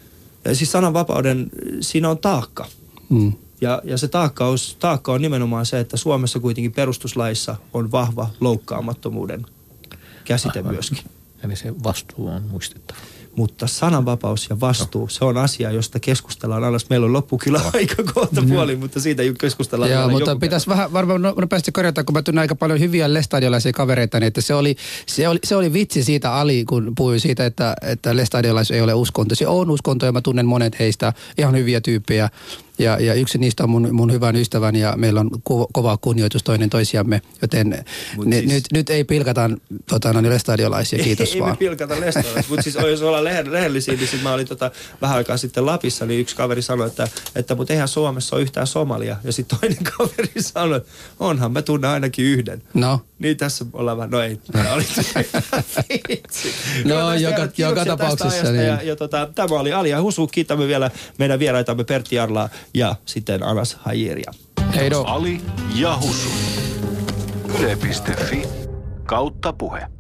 siis sananvapauden, siinä on taakka. Mm. Ja, ja se taakka on, taakka on nimenomaan se, että Suomessa kuitenkin perustuslaissa on vahva loukkaamattomuuden käsite Aivan. myöskin. Eli se vastuu on muistettava. Mutta sananvapaus ja vastuu, no. se on asia, josta keskustellaan aina. Meillä on loppu kyllä aika kohta puoli, no. mutta siitä keskustellaan Joo, aina mutta pitäisi vähän varmaan nopeasti korjata, kun mä tunnen aika paljon hyviä lestadiolaisia kavereita, niin että se oli, se, oli, se oli vitsi siitä Ali, kun puhuin siitä, että, että lestadiolais ei ole uskonto. Se on uskonto ja mä tunnen monet heistä, ihan hyviä tyyppejä. Ja, ja yksi niistä on mun, mun hyvän ystäväni ja meillä on ko, kova kunnioitus toinen toisiamme, joten ne, siis, nyt, nyt ei pilkata tota, no, lestadiolaisia, kiitos ei, vaan. Ei me pilkata lestadiolaisia, mutta siis jos ollaan rehellisiä, niin sit mä olin tota, vähän aikaa sitten Lapissa, niin yksi kaveri sanoi, että, että mutta eihän Suomessa ole yhtään Somalia. Ja sitten toinen kaveri sanoi, että onhan mä tunnen ainakin yhden. No. Niin tässä ollaan vähän, no ei. no joka, joka tapauksessa. Niin. Ja, ja tota, tämä oli Ali ja Husu, kiitämme vielä meidän vieraitamme Pertti Jarlaa ja sitten Anas Hajiria. Heido. Ali ja Husu. Yle piste fi kautta puhe.